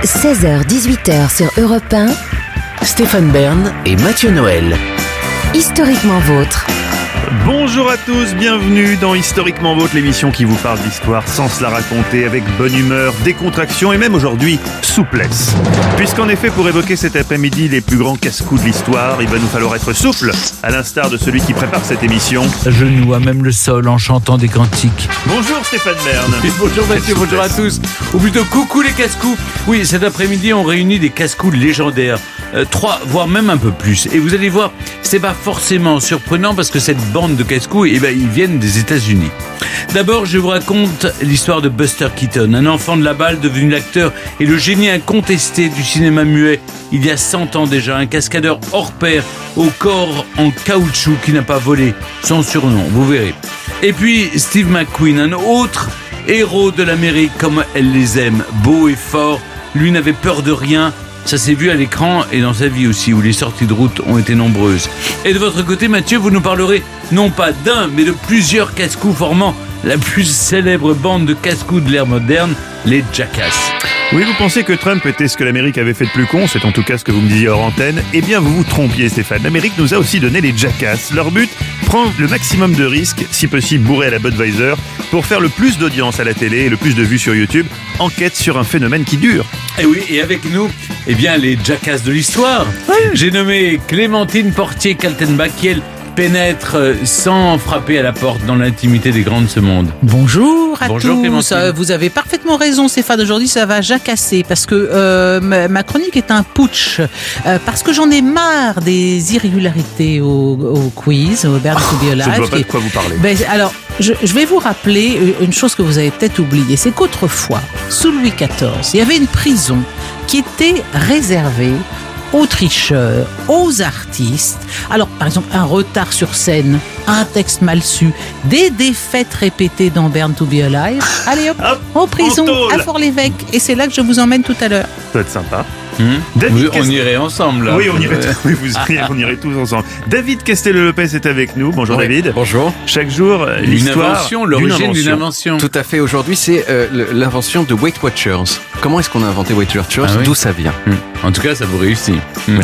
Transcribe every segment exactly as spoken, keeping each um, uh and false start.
seize heures dix-huit heures sur Europe un. Stéphane Bern et Mathieu Noël. Historiquement vôtre. Bonjour à tous, bienvenue dans Historiquement Vôtre, l'émission qui vous parle d'histoire sans se la raconter, avec bonne humeur, décontraction et même aujourd'hui, souplesse. Puisqu'en effet, pour évoquer cet après-midi les plus grands casse-coups de l'histoire, il va nous falloir être souple, à l'instar de celui qui prépare cette émission. Genoux à même le sol en chantant des cantiques. Bonjour Stéphane Bern. Et bonjour Mathieu, bonjour à tous. Ou plutôt coucou les casse-coups. Oui, cet après-midi, on réunit des casse-coups légendaires. Euh, trois, voire même un peu plus. Et vous allez voir, c'est pas forcément surprenant parce que cette bande de casse-coups, eh ben, ils viennent des États-Unis. D'abord, je vous raconte l'histoire de Buster Keaton, un enfant de la balle devenu l'acteur et le génie incontesté du cinéma muet. Il y a cent ans déjà, un cascadeur hors pair, au corps en caoutchouc qui n'a pas volé. Son surnom, vous verrez. Et puis, Steve McQueen, un autre héros de l'Amérique comme elle les aime, beau et fort. Lui n'avait peur de rien. Ça s'est vu à l'écran et dans sa vie aussi, où les sorties de route ont été nombreuses. Et de votre côté, Mathieu, vous nous parlerez non pas d'un, mais de plusieurs casse-coups formant la plus célèbre bande de casse-coups de l'ère moderne, les Jackass. Oui, vous pensez que Trump était ce que l'Amérique avait fait de plus con, c'est en tout cas ce que vous me disiez hors antenne. Eh bien, vous vous trompiez, Stéphane. L'Amérique nous a aussi donné les Jackass. Leur but, prendre le maximum de risques, si possible bourré à la Budweiser, pour faire le plus d'audience à la télé et le plus de vues sur YouTube. Enquête sur un phénomène qui dure. Et oui, et avec nous, eh bien, les Jackass de l'histoire. Oui. J'ai nommé Clémentine Portier-Kaltenbach, qui elle pénètre sans frapper à la porte dans l'intimité des grands de ce monde. Bonjour à Bonjour, tous. Clémentine. Vous avez parfaitement raison, Stéphane. Aujourd'hui, ça va jacasser parce que euh, ma, ma chronique est un putsch. Euh, parce que j'en ai marre des irrégularités au, au quiz, au Bern to be Alive. Je ne vois pas de quoi vous parlez. Ben, alors, je, je vais vous rappeler une chose que vous avez peut-être oubliée. C'est qu'autrefois, sous Louis quatorze, il y avait une prison qui était réservée aux tricheurs, aux artistes. Alors, par exemple, un retard sur scène, un texte mal su, des défaites répétées dans Bern to be Alive. Allez hop, hop en prison, en à Fort-l'Évêque. Et c'est là que je vous emmène tout à l'heure. Ça va être sympa. Mmh. David on Cast... irait ensemble là. Oui, on irait, oui, vous iriez, on irait tous ensemble. David Castello-Lopez est avec nous. Bonjour oui. David. Bonjour. Chaque jour, l'histoire. Une invention, l'origine d'une invention. Tout à fait. Aujourd'hui, c'est euh, l'invention de Weight Watchers. Comment est-ce qu'on a inventé Weight Watchers? ah, oui. D'où ça vient? mmh. En tout cas, ça vous réussit. Mmh.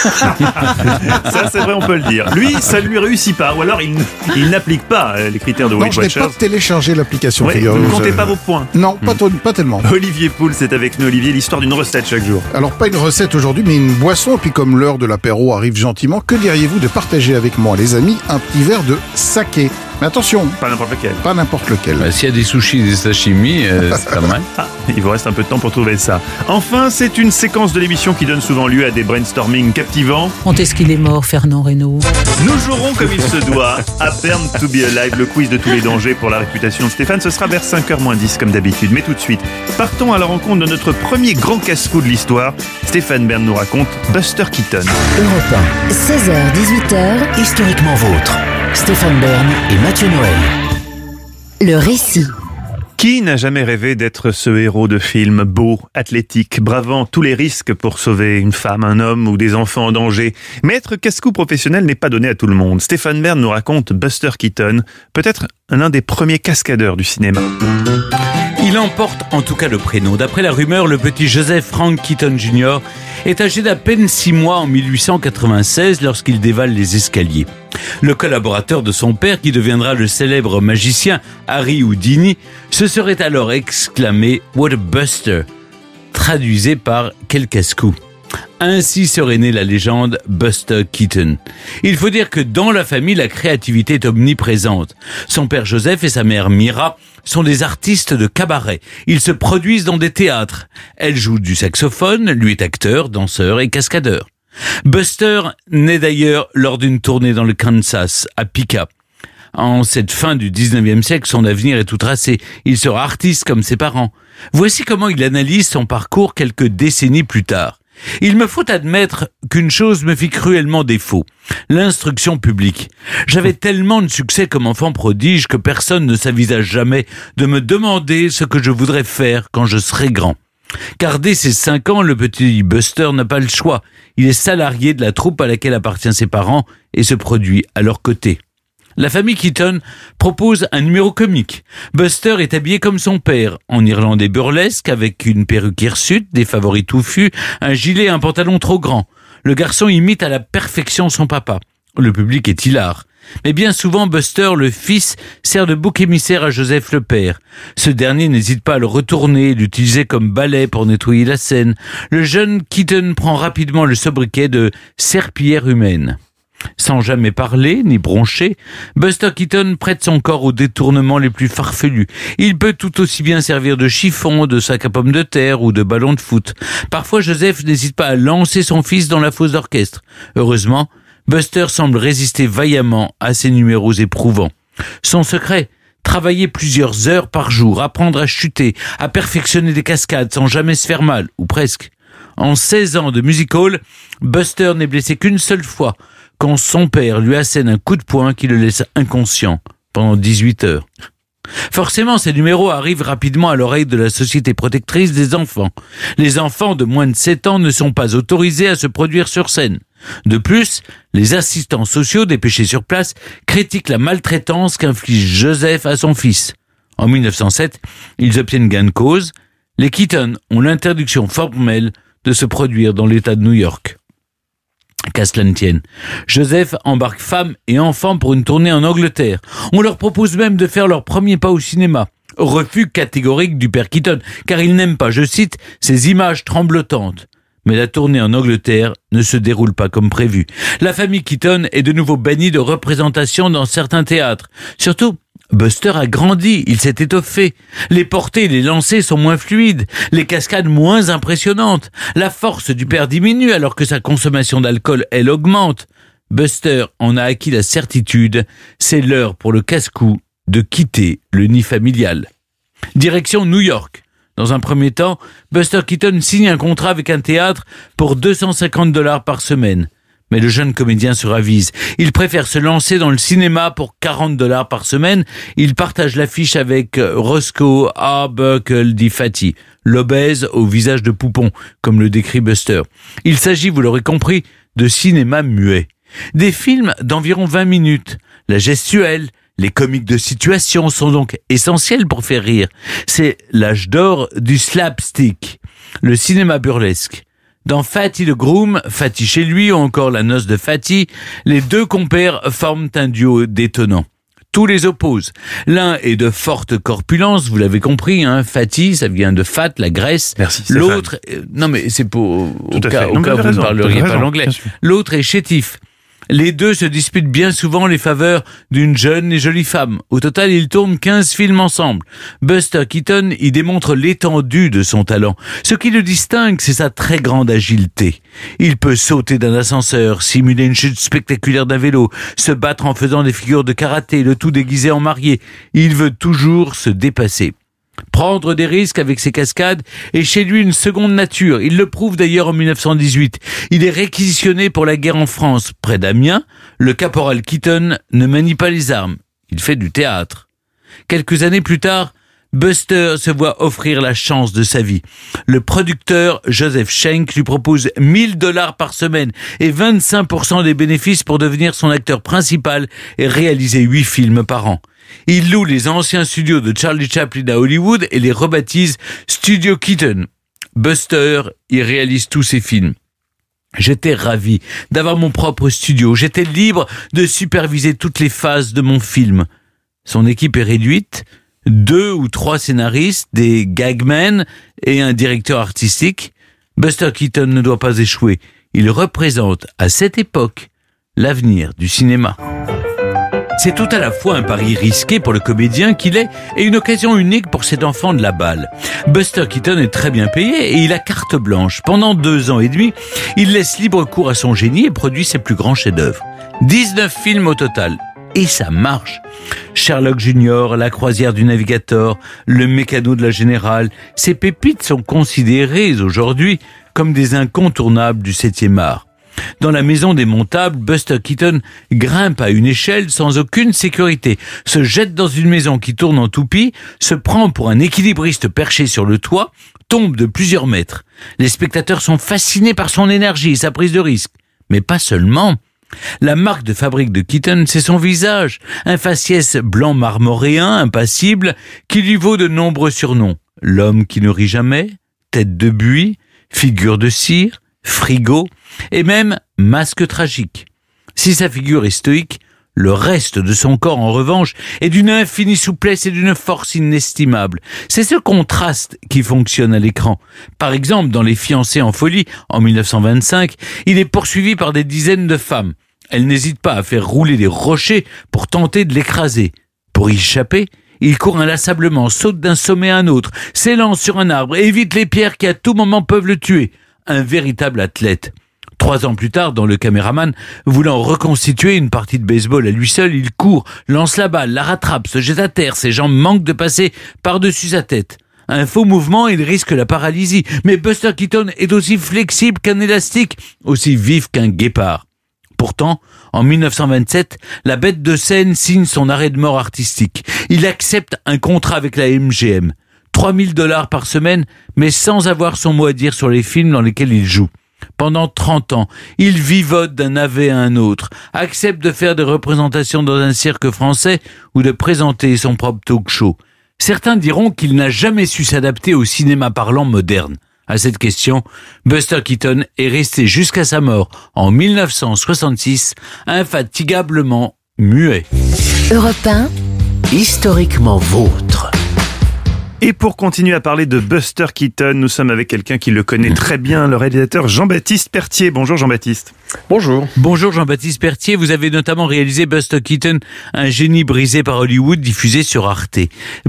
Ça, c'est vrai, on peut le dire. Lui, ça lui réussit pas. Ou alors, il, il n'applique pas les critères de Weight non, Watchers. Non, je n'ai pas téléchargé l'application. Ouais, vous ne comptez pas vos points? Non, pas, mmh. pas tellement. Olivier Pouls est avec nous. Olivier, l'histoire d'une recette chaque jour. Alors, pas une recette aujourd'hui, mais une boisson. Et puis, comme l'heure de l'apéro arrive gentiment, que diriez-vous de partager avec moi, les amis, un petit verre de saké? Mais attention, pas n'importe lequel. Pas n'importe lequel. Bah, s'il y a des sushis, des sashimi, euh, c'est pas mal. Ah, il vous reste un peu de temps pour trouver ça. Enfin, c'est une séquence de l'émission qui donne souvent lieu à des brainstorming captivants. Quand est-ce qu'il est mort, Fernand Reynaud? Nous jouerons comme il se doit à Bern to be Alive, le quiz de tous les dangers pour la réputation de Stéphane. Ce sera vers cinq heures moins dix comme d'habitude. Mais tout de suite, partons à la rencontre de notre premier grand casse-cou de l'histoire. Stéphane Bern nous raconte Buster Keaton. Europe un, seize heures dix-huit heures. Historiquement vôtre. Stéphane Bern et Mathieu Noël. Le récit. Qui n'a jamais rêvé d'être ce héros de film beau, athlétique, bravant tous les risques pour sauver une femme, un homme ou des enfants en danger? Mais être casse-cou professionnel n'est pas donné à tout le monde. Stéphane Bern nous raconte Buster Keaton, peut-être l'un des premiers cascadeurs du cinéma. Il emporte en tout cas le prénom. D'après la rumeur, le petit Joseph Frank Keaton junior est âgé d'à peine six mois en mille huit cent quatre-vingt-seize lorsqu'il dévale les escaliers. Le collaborateur de son père, qui deviendra le célèbre magicien Harry Houdini, se serait alors exclamé « What a Buster !» traduisé par « Quel casse-cou !» Ainsi serait née la légende Buster Keaton. Il faut dire que dans la famille, la créativité est omniprésente. Son père Joseph et sa mère Myra sont des artistes de cabaret. Ils se produisent dans des théâtres. Elle joue du saxophone, lui est acteur, danseur et cascadeur. Buster naît d'ailleurs lors d'une tournée dans le Kansas, à Piqua. En cette fin du dix-neuvième siècle, son avenir est tout tracé. Il sera artiste comme ses parents. Voici comment il analyse son parcours quelques décennies plus tard. Il me faut admettre qu'une chose me fit cruellement défaut, l'instruction publique. J'avais tellement de succès comme enfant prodige que personne ne s'avisa jamais de me demander ce que je voudrais faire quand je serai grand. Car dès ses cinq ans, le petit Buster n'a pas le choix. Il est salarié de la troupe à laquelle appartient ses parents et se produit à leur côté. La famille Keaton propose un numéro comique. Buster est habillé comme son père, en irlandais burlesque, avec une perruque hirsute, des favoris touffus, un gilet et un pantalon trop grand. Le garçon imite à la perfection son papa. Le public est hilar. Mais bien souvent, Buster, le fils, sert de bouc émissaire à Joseph le père. Ce dernier n'hésite pas à le retourner et l'utiliser comme balai pour nettoyer la scène. Le jeune Keaton prend rapidement le sobriquet de serpillière humaine. Sans jamais parler ni broncher, Buster Keaton prête son corps aux détournements les plus farfelus. Il peut tout aussi bien servir de chiffon, de sac à pommes de terre ou de ballon de foot. Parfois, Joseph n'hésite pas à lancer son fils dans la fosse d'orchestre. Heureusement, Buster semble résister vaillamment à ces numéros éprouvants. Son secret ? Travailler plusieurs heures par jour, apprendre à chuter, à perfectionner des cascades sans jamais se faire mal, ou presque. En seize ans de music-hall, Buster n'est blessé qu'une seule fois, quand son père lui assène un coup de poing qui le laisse inconscient pendant dix-huit heures. Forcément, ces numéros arrivent rapidement à l'oreille de la Société protectrice des enfants. Les enfants de moins de sept ans ne sont pas autorisés à se produire sur scène. De plus, les assistants sociaux dépêchés sur place critiquent la maltraitance qu'inflige Joseph à son fils. En mille neuf cent sept, ils obtiennent gain de cause. Les Keaton ont l'interdiction formelle de se produire dans l'État de New York. Qu'à cela ne tienne, Joseph embarque femme et enfants pour une tournée en Angleterre. On leur propose même de faire leur premier pas au cinéma. Refus catégorique du père Keaton, car il n'aime pas, je cite, ces images tremblotantes. Mais la tournée en Angleterre ne se déroule pas comme prévu. La famille Keaton est de nouveau bannie de représentation dans certains théâtres. Surtout, Buster a grandi, il s'est étoffé. Les portées et les lancers sont moins fluides, les cascades moins impressionnantes. La force du père diminue alors que sa consommation d'alcool, elle, augmente. Buster en a acquis la certitude, c'est l'heure pour le casse-cou de quitter le nid familial. Direction New York. Dans un premier temps, Buster Keaton signe un contrat avec un théâtre pour deux cent cinquante dollars par semaine. Mais le jeune comédien se ravise. Il préfère se lancer dans le cinéma pour quarante dollars par semaine. Il partage l'affiche avec Roscoe Arbuckle dit Fatty, l'obèse au visage de poupon, comme le décrit Buster. Il s'agit, vous l'aurez compris, de cinéma muet. Des films d'environ vingt minutes. La gestuelle, les comiques de situation sont donc essentiels pour faire rire. C'est l'âge d'or du slapstick, le cinéma burlesque. Dans Fatty le Groom, Fatty chez lui ou encore La Noce de Fatty, les deux compères forment un duo détonnant. Tout les oppose. L'un est de forte corpulence, vous l'avez compris, hein, Fatty, ça vient de fat, la graisse. Merci, Stéphane. L'autre, euh, non mais c'est pour, au Tout à cas, fait. au Non, cas où vous vous avez ne raison, parleriez vous avez pas raison, l'anglais. bien sûr. L'autre est chétif. Les deux se disputent bien souvent les faveurs d'une jeune et jolie femme. Au total, ils tournent quinze films ensemble. Buster Keaton y démontre l'étendue de son talent. Ce qui le distingue, c'est sa très grande agilité. Il peut sauter d'un ascenseur, simuler une chute spectaculaire d'un vélo, se battre en faisant des figures de karaté, le tout déguisé en marié. Il veut toujours se dépasser. Prendre des risques avec ses cascades est chez lui une seconde nature. Il le prouve d'ailleurs en mille neuf cent dix-huit. Il est réquisitionné pour la guerre en France. Près d'Amiens, le caporal Keaton ne manie pas les armes. Il fait du théâtre. Quelques années plus tard, Buster se voit offrir la chance de sa vie. Le producteur Joseph Schenck lui propose mille dollars par semaine et vingt-cinq pour cent des bénéfices pour devenir son acteur principal et réaliser huit films par an. Il loue les anciens studios de Charlie Chaplin à Hollywood et les rebaptise Studio Keaton. Buster y réalise tous ses films. J'étais ravi d'avoir mon propre studio. J'étais libre de superviser toutes les phases de mon film. Son équipe est réduite. Deux ou trois scénaristes, des gagmen et un directeur artistique. Buster Keaton ne doit pas échouer. Il représente, à cette époque, l'avenir du cinéma. C'est tout à la fois un pari risqué pour le comédien qu'il est et une occasion unique pour cet enfant de la balle. Buster Keaton est très bien payé et il a carte blanche. Pendant deux ans et demi, il laisse libre cours à son génie et produit ses plus grands chefs-d'œuvre. dix-neuf films au total. Et ça marche. Sherlock Junior, La croisière du navigateur, Le mécano de la générale, ces pépites sont considérées aujourd'hui comme des incontournables du septième art. Dans La maison démontable, Buster Keaton grimpe à une échelle sans aucune sécurité, se jette dans une maison qui tourne en toupie, se prend pour un équilibriste perché sur le toit, tombe de plusieurs mètres. Les spectateurs sont fascinés par son énergie et sa prise de risque. Mais pas seulement. La marque de fabrique de Keaton, c'est son visage, un faciès blanc marmoréen, impassible, qui lui vaut de nombreux surnoms. L'homme qui ne rit jamais, tête de buis, figure de cire, frigo, et même masque tragique. Si sa figure est stoïque, le reste de son corps, en revanche, est d'une infinie souplesse et d'une force inestimable. C'est ce contraste qui fonctionne à l'écran. Par exemple, dans Les Fiancés en folie, en dix-neuf cent vingt-cinq, il est poursuivi par des dizaines de femmes. Elles n'hésitent pas à faire rouler des rochers pour tenter de l'écraser. Pour y échapper, il court inlassablement, saute d'un sommet à un autre, s'élance sur un arbre et évite les pierres qui à tout moment peuvent le tuer. Un véritable athlète. Trois ans plus tard, dans Le Caméraman, voulant reconstituer une partie de baseball à lui seul, il court, lance la balle, la rattrape, se jette à terre, ses jambes manquent de passer par-dessus sa tête. Un faux mouvement, il risque la paralysie, mais Buster Keaton est aussi flexible qu'un élastique, aussi vif qu'un guépard. Pourtant, en dix-neuf cent vingt-sept, la bête de scène signe son arrêt de mort artistique. Il accepte un contrat avec la M G M. trois mille dollars par semaine, mais sans avoir son mot à dire sur les films dans lesquels il joue. Pendant trente ans, il vivote d'un navet à un autre, accepte de faire des représentations dans un cirque français ou de présenter son propre talk show. Certains diront qu'il n'a jamais su s'adapter au cinéma parlant moderne. À cette question, Buster Keaton est resté jusqu'à sa mort en dix-neuf cent soixante-six, infatigablement muet. Europe un, Historiquement vôtre. Et pour continuer à parler de Buster Keaton, nous sommes avec quelqu'un qui le connaît très bien, le réalisateur Jean-Baptiste Pertier. Bonjour Jean-Baptiste. Bonjour. Bonjour Jean-Baptiste Pertier, vous avez notamment réalisé Buster Keaton, un génie brisé par Hollywood, diffusé sur Arte.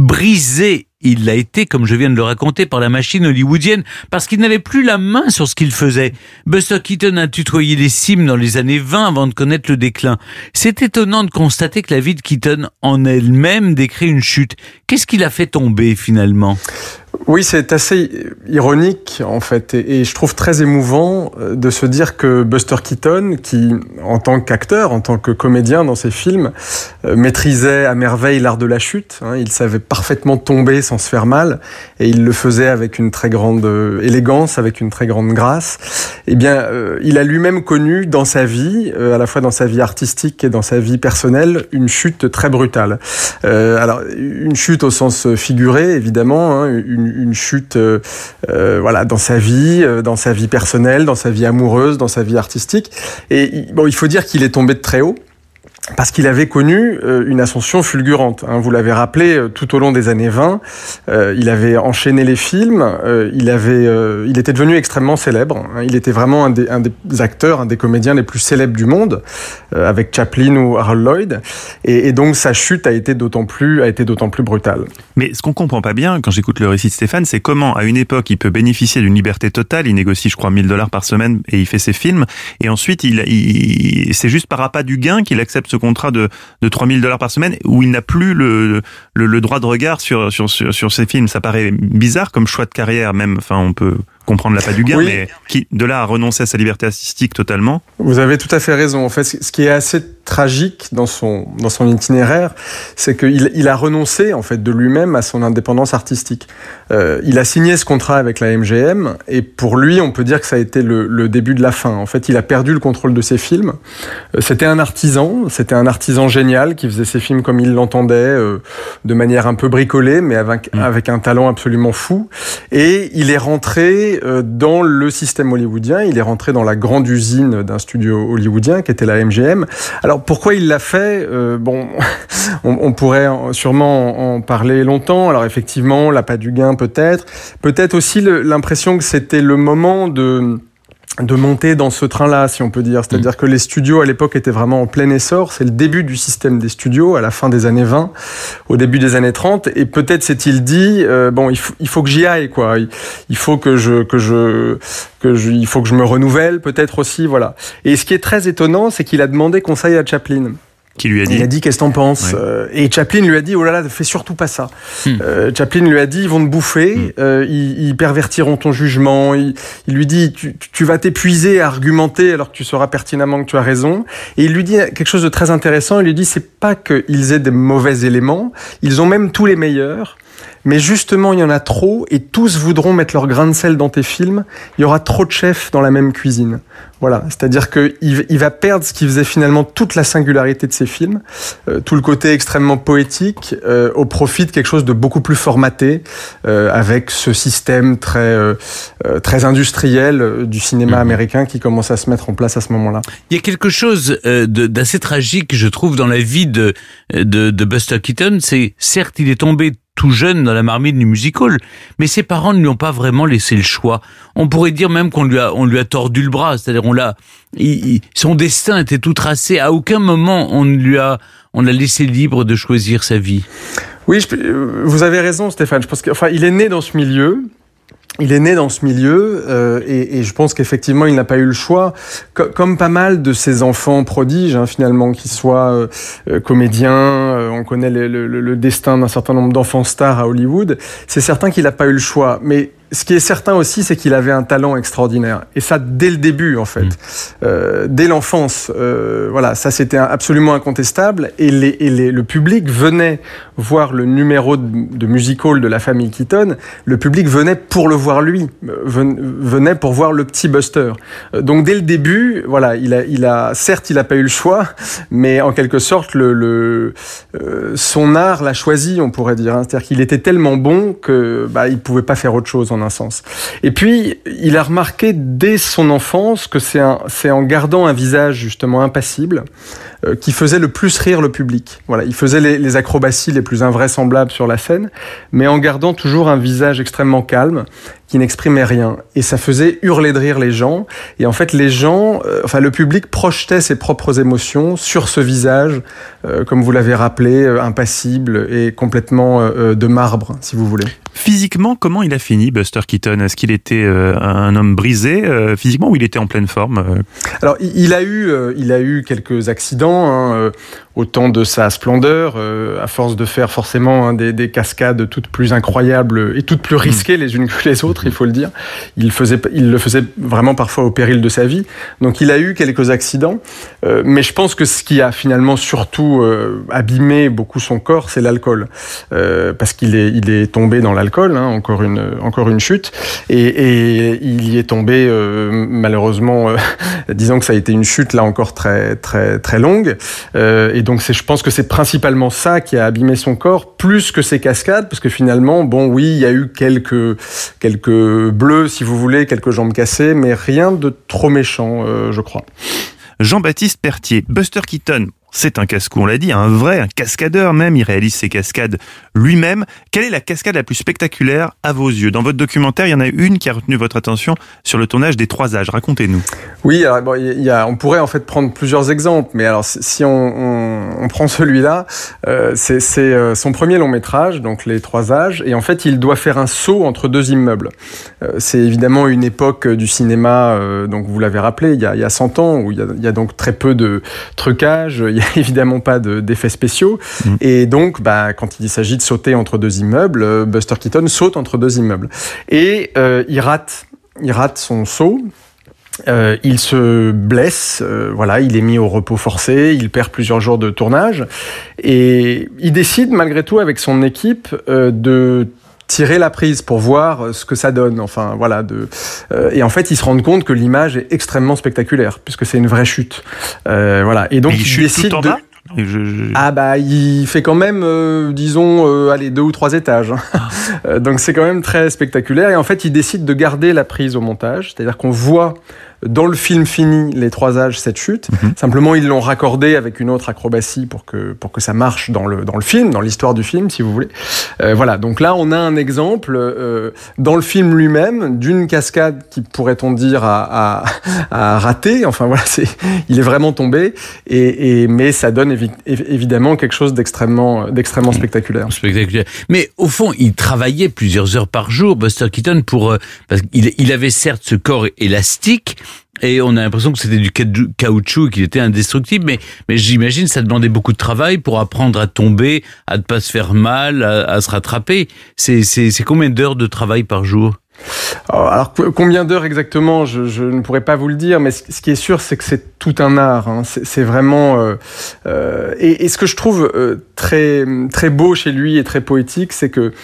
Brisé, il l'a été, comme je viens de le raconter, par la machine hollywoodienne, parce qu'il n'avait plus la main sur ce qu'il faisait. Buster Keaton a tutoyé les cimes dans les années vingt avant de connaître le déclin. C'est étonnant de constater que la vie de Keaton en elle-même décrit une chute. Qu'est-ce qui l'a fait tomber finalement ? Oui, c'est assez ironique en fait, et, et je trouve très émouvant de se dire que Buster Keaton, qui en tant qu'acteur, en tant que comédien dans ses films, euh, maîtrisait à merveille l'art de la chute, hein, il savait parfaitement tomber sans se faire mal, et il le faisait avec une très grande euh, élégance, avec une très grande grâce. Eh bien, euh, il a lui-même connu dans sa vie, euh, à la fois dans sa vie artistique et dans sa vie personnelle, une chute très brutale. Euh, alors, une chute au sens figuré, évidemment, hein, une une chute euh, euh, voilà, dans sa vie, euh, dans sa vie personnelle, dans sa vie amoureuse, dans sa vie artistique. Et bon, il faut dire qu'il est tombé de très haut, parce qu'il avait connu euh, une ascension fulgurante. Hein. Vous l'avez rappelé, euh, tout au long des années vingt, euh, il avait enchaîné les films, euh, il, avait, euh, il était devenu extrêmement célèbre. Hein. Il était vraiment un des, un des acteurs, un des comédiens les plus célèbres du monde, euh, avec Chaplin ou Harold Lloyd. Et, et donc sa chute a été d'autant plus, a été d'autant plus brutale. Mais ce qu'on comprend pas bien quand j'écoute le récit de Stéphane, c'est comment, à une époque, il peut bénéficier d'une liberté totale. Il négocie, je crois, mille dollars par semaine et il fait ses films. Et ensuite, il, il, c'est juste par appât du gain qu'il accepte ce contrat de, de trois mille dollars par semaine où il n'a plus le, le, le droit de regard sur, sur, sur, sur ses films. Ça paraît bizarre comme choix de carrière, même. Enfin, on peut comprendre l'appât du gain, oui. Mais qui, de là à renoncer à sa liberté artistique totalement. Vous avez tout à fait raison. En fait, ce qui est assez tragique dans son, dans son itinéraire, c'est qu'il il a renoncé, en fait, de lui-même à son indépendance artistique. Euh, il a signé ce contrat avec la M G M, et pour lui, on peut dire que ça a été le, le début de la fin. En fait, il a perdu le contrôle de ses films. Euh, c'était un artisan, c'était un artisan génial qui faisait ses films comme il l'entendait, euh, de manière un peu bricolée, mais avec, mmh. avec un talent absolument fou. Et il est rentré dans le système hollywoodien, il est rentré dans la grande usine d'un studio hollywoodien qui était la M G M. Alors pourquoi il l'a fait ? euh, Bon, on, on pourrait sûrement en parler longtemps. Alors effectivement, l'appât du gain peut-être, peut-être aussi le, l'impression que c'était le moment de de monter dans ce train-là, si on peut dire. C'est-à-dire mmh. que les studios, à l'époque, étaient vraiment en plein essor. C'est le début du système des studios, à la fin des années vingt, au début des années trente. Et peut-être s'est-il dit, euh, bon, il faut, il faut que j'y aille, quoi. Il, il faut que je, que je, que je, il faut que je me renouvelle, peut-être aussi, voilà. Et ce qui est très étonnant, c'est qu'il a demandé conseil à Chaplin. Qui lui a dit. Il a dit, qu'est-ce que t'en penses ? Ouais. euh, Et Chaplin lui a dit, oh là là, fais surtout pas ça. Hmm. Euh, Chaplin lui a dit, ils vont te bouffer, hmm. euh, ils, ils pervertiront ton jugement. Il, il lui dit, tu, tu vas t'épuiser à argumenter alors que tu sauras pertinemment que tu as raison. Et il lui dit quelque chose de très intéressant. Il lui dit, c'est pas qu'ils aient des mauvais éléments, ils ont même tous les meilleurs. Mais justement, il y en a trop et tous voudront mettre leur grain de sel dans tes films. Il y aura trop de chefs dans la même cuisine. Voilà, c'est-à-dire qu'il il va perdre ce qui faisait finalement toute la singularité de ses films, euh, tout le côté extrêmement poétique, euh, au profit de quelque chose de beaucoup plus formaté, euh, avec ce système très euh, très industriel euh, du cinéma mmh. américain qui commence à se mettre en place à ce moment-là. Il y a quelque chose euh, de, d'assez tragique, je trouve, dans la vie de, de, de Buster Keaton. C'est, certes, il est tombé tout jeune dans la marmite du musical, mais ses parents ne lui ont pas vraiment laissé le choix. On pourrait dire même qu'on lui a, on lui a tordu le bras, c'est-à-dire on l'a, il, il, son destin était tout tracé. À aucun moment on lui a, on l'a laissé libre de choisir sa vie. Oui, je, vous avez raison, Stéphane. Je pense que, enfin, il est né dans ce milieu. Il est né dans ce milieu euh, et, et je pense qu'effectivement il n'a pas eu le choix, Co- comme pas mal de ces enfants prodiges hein, finalement, qu'ils soient euh, euh, comédiens, euh, on connaît le, le, le destin d'un certain nombre d'enfants stars à Hollywood, c'est certain qu'il n'a pas eu le choix, mais ce qui est certain aussi, c'est qu'il avait un talent extraordinaire. Et ça, dès le début, en fait. Mmh. Euh, dès l'enfance. Euh, voilà, ça, c'était absolument incontestable. Et, les, et les, le public venait voir le numéro de, de musical de la famille Keaton. Le public venait pour le voir lui. Venait pour voir le petit Buster. Donc, dès le début, voilà, il a, il a, certes, il n'a pas eu le choix, mais en quelque sorte, le, le, euh, son art l'a choisi, on pourrait dire. Hein. C'est-à-dire qu'il était tellement bon que, bah, il pouvait pas faire autre chose. En un sens. Et puis, il a remarqué dès son enfance que c'est, un, c'est en gardant un visage justement impassible euh, qui faisait le plus rire le public. Voilà, il faisait les, les acrobaties les plus invraisemblables sur la scène, mais en gardant toujours un visage extrêmement calme qui n'exprimait rien. Et ça faisait hurler de rire les gens. Et en fait, les gens, euh, enfin, le public projetait ses propres émotions sur ce visage, euh, comme vous l'avez rappelé, euh, impassible et complètement euh, de marbre, si vous voulez. Physiquement, comment il a fini, Buster Keaton ? Est-ce qu'il était euh, un homme brisé euh, physiquement ou il était en pleine forme euh... Alors, il a eu, euh, il a eu quelques accidents, hein, euh, au temps de sa splendeur, euh, à force de faire forcément hein, des, des cascades toutes plus incroyables et toutes plus risquées les unes que les autres, il faut le dire. Il, faisait, il le faisait vraiment parfois au péril de sa vie. Donc, il a eu quelques accidents, euh, mais je pense que ce qui a finalement surtout euh, abîmé beaucoup son corps, c'est l'alcool, euh, parce qu'il est, il est tombé dans l'alcool, hein, encore une, encore une chute, et, et il y est tombé euh, malheureusement. Euh, disons que ça a été une chute là encore très, très, très longue, euh, et donc c'est, je pense que c'est principalement ça qui a abîmé son corps, plus que ses cascades, parce que finalement, bon, oui, il y a eu quelques, quelques bleus, si vous voulez, quelques jambes cassées, mais rien de trop méchant, euh, je crois. Jean-Baptiste Pertier, Buster Keaton, c'est un casse-cou, on l'a dit, un vrai, un cascadeur même, il réalise ses cascades lui-même. Quelle est la cascade la plus spectaculaire à vos yeux ? Dans votre documentaire, il y en a une qui a retenu votre attention sur le tournage des Trois Âges, racontez-nous. Oui, alors, bon, il y a, on pourrait en fait prendre plusieurs exemples, mais alors si on, on, on prend celui-là, euh, c'est, c'est euh, son premier long métrage, donc Les Trois Âges, et en fait il doit faire un saut entre deux immeubles. Euh, c'est évidemment une époque du cinéma, euh, donc vous l'avez rappelé, il y a, il y a cent ans, où il y a, il y a donc très peu de trucage, il y a évidemment pas de, d'effets spéciaux, mmh. et donc bah, quand il s'agit de sauter entre deux immeubles, Buster Keaton saute entre deux immeubles. Et euh, il rate, il rate son saut, euh, il se blesse, euh, voilà, il est mis au repos forcé, il perd plusieurs jours de tournage, et il décide malgré tout avec son équipe euh, de tirer la prise pour voir ce que ça donne. Enfin, voilà. De, euh, et en fait, ils se rendent compte que l'image est extrêmement spectaculaire, puisque c'est une vraie chute. Euh, voilà. Et donc, il, il décide de... Bas je, je... Ah bah, il fait quand même, euh, disons, euh, allez, deux ou trois étages. Hein. Ah. Donc, c'est quand même très spectaculaire. Et en fait, il décide de garder la prise au montage, c'est-à-dire qu'on voit dans le film fini, Les Trois Âges, cette chute. Mm-hmm. Simplement, ils l'ont raccordé avec une autre acrobatie pour que, pour que ça marche dans le, dans le film, dans l'histoire du film, si vous voulez. Euh, voilà. Donc là, on a un exemple, euh, dans le film lui-même, d'une cascade qui, pourrait-on dire, a, a, a raté. Enfin, voilà, c'est, il est vraiment tombé. Et, et, mais ça donne évi- évidemment quelque chose d'extrêmement, d'extrêmement spectaculaire. Spectaculaire. Mais au fond, il travaillait plusieurs heures par jour, Buster Keaton, pour, euh, parce qu'il il avait certes ce corps élastique, et on a l'impression que c'était du caoutchouc, qu'il était indestructible, mais, mais j'imagine que ça demandait beaucoup de travail pour apprendre à tomber, à ne pas se faire mal, à, à se rattraper. C'est, c'est, c'est combien d'heures de travail par jour ? Alors, combien d'heures exactement, je, je ne pourrais pas vous le dire, mais ce qui est sûr, c'est que c'est tout un art. Hein. C'est, c'est vraiment... Euh, euh, et, et ce que je trouve euh, très, très beau chez lui et très poétique, c'est que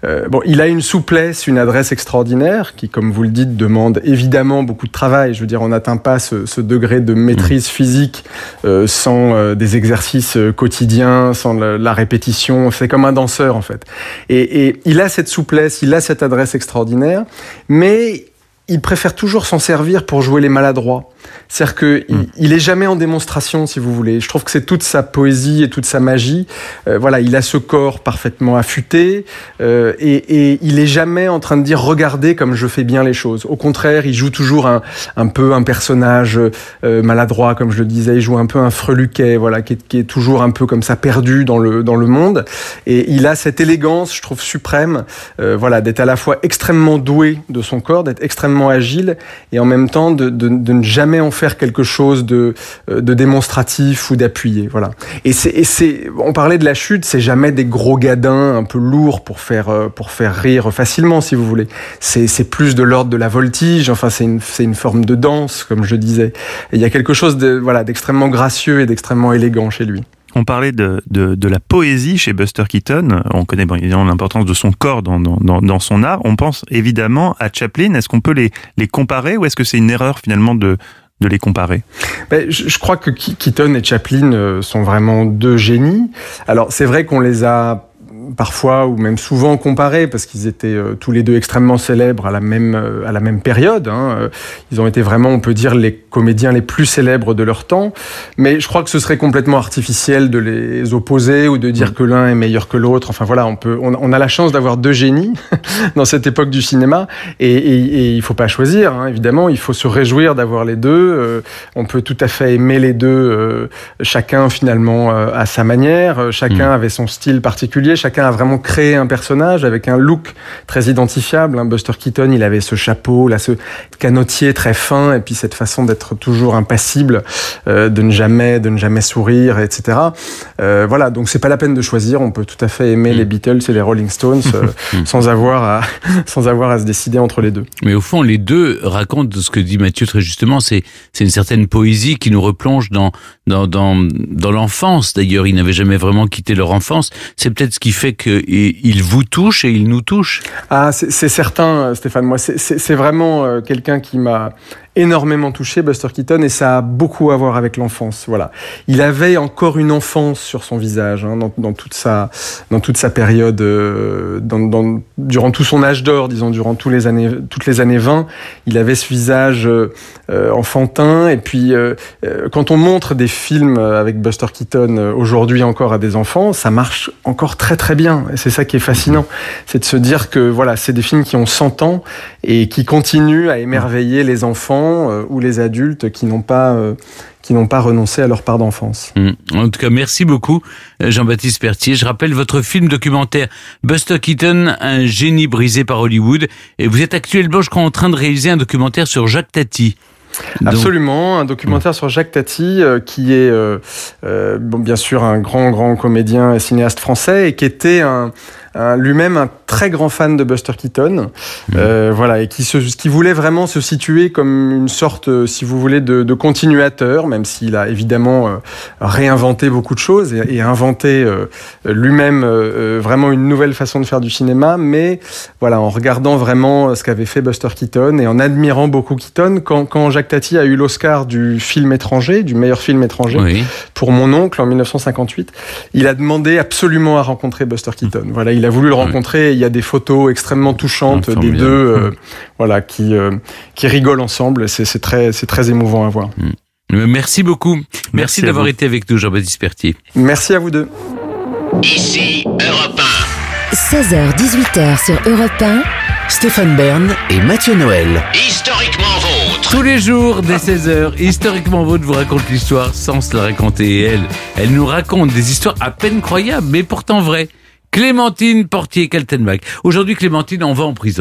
Euh, bon, il a une souplesse, une adresse extraordinaire qui, comme vous le dites, demande évidemment beaucoup de travail. Je veux dire, on n'atteint pas ce, ce degré de maîtrise physique euh, sans euh, des exercices quotidiens, sans la, la répétition. C'est comme un danseur, en fait. Et, et il a cette souplesse, il a cette adresse extraordinaire, mais il préfère toujours s'en servir pour jouer les maladroits. C'est-à-dire que mmh. il, il est jamais en démonstration, si vous voulez. Je trouve que c'est toute sa poésie et toute sa magie. Euh, voilà, il a ce corps parfaitement affûté euh, et, et il est jamais en train de dire regardez comme je fais bien les choses. Au contraire, il joue toujours un, un peu un personnage euh, maladroit, comme je le disais. Il joue un peu un freluquet, voilà, qui est, qui est toujours un peu comme ça perdu dans le dans le monde. Et il a cette élégance, je trouve suprême, euh, voilà, d'être à la fois extrêmement doué de son corps, d'être extrêmement agile et en même temps de, de, de ne jamais en faire quelque chose de, de démonstratif ou d'appuyé, voilà. Et c'est, et c'est, on parlait de la chute, c'est jamais des gros gadins un peu lourds pour faire, pour faire rire facilement, si vous voulez. C'est, c'est plus de l'ordre de la voltige, enfin, c'est une, c'est une forme de danse, comme je disais. Et il y a quelque chose de, voilà, d'extrêmement gracieux et d'extrêmement élégant chez lui. On parlait de, de, de la poésie chez Buster Keaton. On connaît bon, évidemment l'importance de son corps dans, dans, dans son art. On pense évidemment à Chaplin. Est-ce qu'on peut les, les comparer ou est-ce que c'est une erreur finalement de, de les comparer? Ben, je, je crois que Keaton et Chaplin sont vraiment deux génies. Alors c'est vrai qu'on les a parfois ou même souvent comparés parce qu'ils étaient euh, tous les deux extrêmement célèbres à la même euh, à la même période. Hein. Ils ont été vraiment, on peut dire, les comédiens les plus célèbres de leur temps. Mais je crois que ce serait complètement artificiel de les opposer ou de dire mmh. que l'un est meilleur que l'autre. Enfin voilà, on peut, on, on a la chance d'avoir deux génies dans cette époque du cinéma et, et, et il faut pas choisir. Hein. Évidemment, il faut se réjouir d'avoir les deux. Euh, on peut tout à fait aimer les deux, euh, chacun finalement euh, à sa manière. Chacun mmh. avait son style particulier. Chacun a vraiment créé un personnage avec un look très identifiable. Hein. Buster Keaton, il avait ce chapeau, là, ce canotier très fin, et puis cette façon d'être toujours impassible, euh, de ne jamais, de ne jamais sourire, et cetera. Euh, voilà, donc c'est pas la peine de choisir. On peut tout à fait aimer mmh. les Beatles et les Rolling Stones euh, sans avoir à, sans avoir à se décider entre les deux. Mais au fond, les deux racontent ce que dit Mathieu très justement. C'est, c'est une certaine poésie qui nous replonge dans, dans, dans, dans l'enfance. D'ailleurs, ils n'avaient jamais vraiment quitté leur enfance. C'est peut-être ce qui fait qu'il vous touche et il nous touche. Ah, c'est, c'est certain, Stéphane. Moi, c'est, c'est, c'est vraiment euh, quelqu'un qui m'a énormément touché, Buster Keaton, et ça a beaucoup à voir avec l'enfance. Voilà, il avait encore une enfance sur son visage hein, dans, dans toute sa, dans toute sa période, euh, dans, dans, durant tout son âge d'or, disons, durant tous les années, toutes les années vingt, il avait ce visage euh, enfantin. Et puis, euh, quand on montre des films avec Buster Keaton euh, aujourd'hui encore à des enfants, ça marche encore très très bien. Et c'est ça qui est fascinant, c'est de se dire que voilà, c'est des films qui ont cent ans et qui continuent à émerveiller les enfants ou les adultes qui n'ont pas euh, qui n'ont pas renoncé à leur part d'enfance. Mmh. En tout cas, merci beaucoup Jean-Baptiste Pertier. Je rappelle votre film documentaire Buster Keaton, un génie brisé par Hollywood, et vous êtes actuellement, je crois, en train de réaliser un documentaire sur Jacques Tati. Donc... Absolument, un documentaire sur Jacques Tati euh, qui est euh, euh, bon, bien sûr un grand grand comédien et cinéaste français et qui était un, un, lui-même un très grand fan de Buster Keaton, mmh. euh, voilà, et qui, se, qui voulait vraiment se situer comme une sorte, si vous voulez, de, de continuateur, même s'il a évidemment euh, réinventé beaucoup de choses et, et inventé euh, lui-même euh, vraiment une nouvelle façon de faire du cinéma, mais voilà, en regardant vraiment ce qu'avait fait Buster Keaton et en admirant beaucoup Keaton, quand, quand Jacques Tati a eu l'Oscar du film étranger, du meilleur film étranger, oui. pour Mon oncle en dix-neuf cent cinquante-huit, il a demandé absolument à rencontrer Buster Keaton. Mmh. Voilà, il a voulu le rencontrer. Oui. Il y a des photos extrêmement touchantes mmh, des deux, euh, mmh. voilà, qui euh, qui rigolent ensemble. C'est, c'est très c'est très émouvant à voir. Mmh. Merci beaucoup. Merci, Merci d'avoir été avec nous, Jean-Baptiste Pertier. Merci à vous deux. Ici Europe un. seize heures dix-huit heures sur Europe un. Stéphane Bern et Mathieu Noël. Historiquement vôtre. Tous les jours, dès seize heures, Historiquement vôtre vous raconte l'histoire sans se la raconter. Et elle, elle nous raconte des histoires à peine croyables, mais pourtant vraies. Clémentine Portier-Kaltenbach. Aujourd'hui, Clémentine, on va en prison.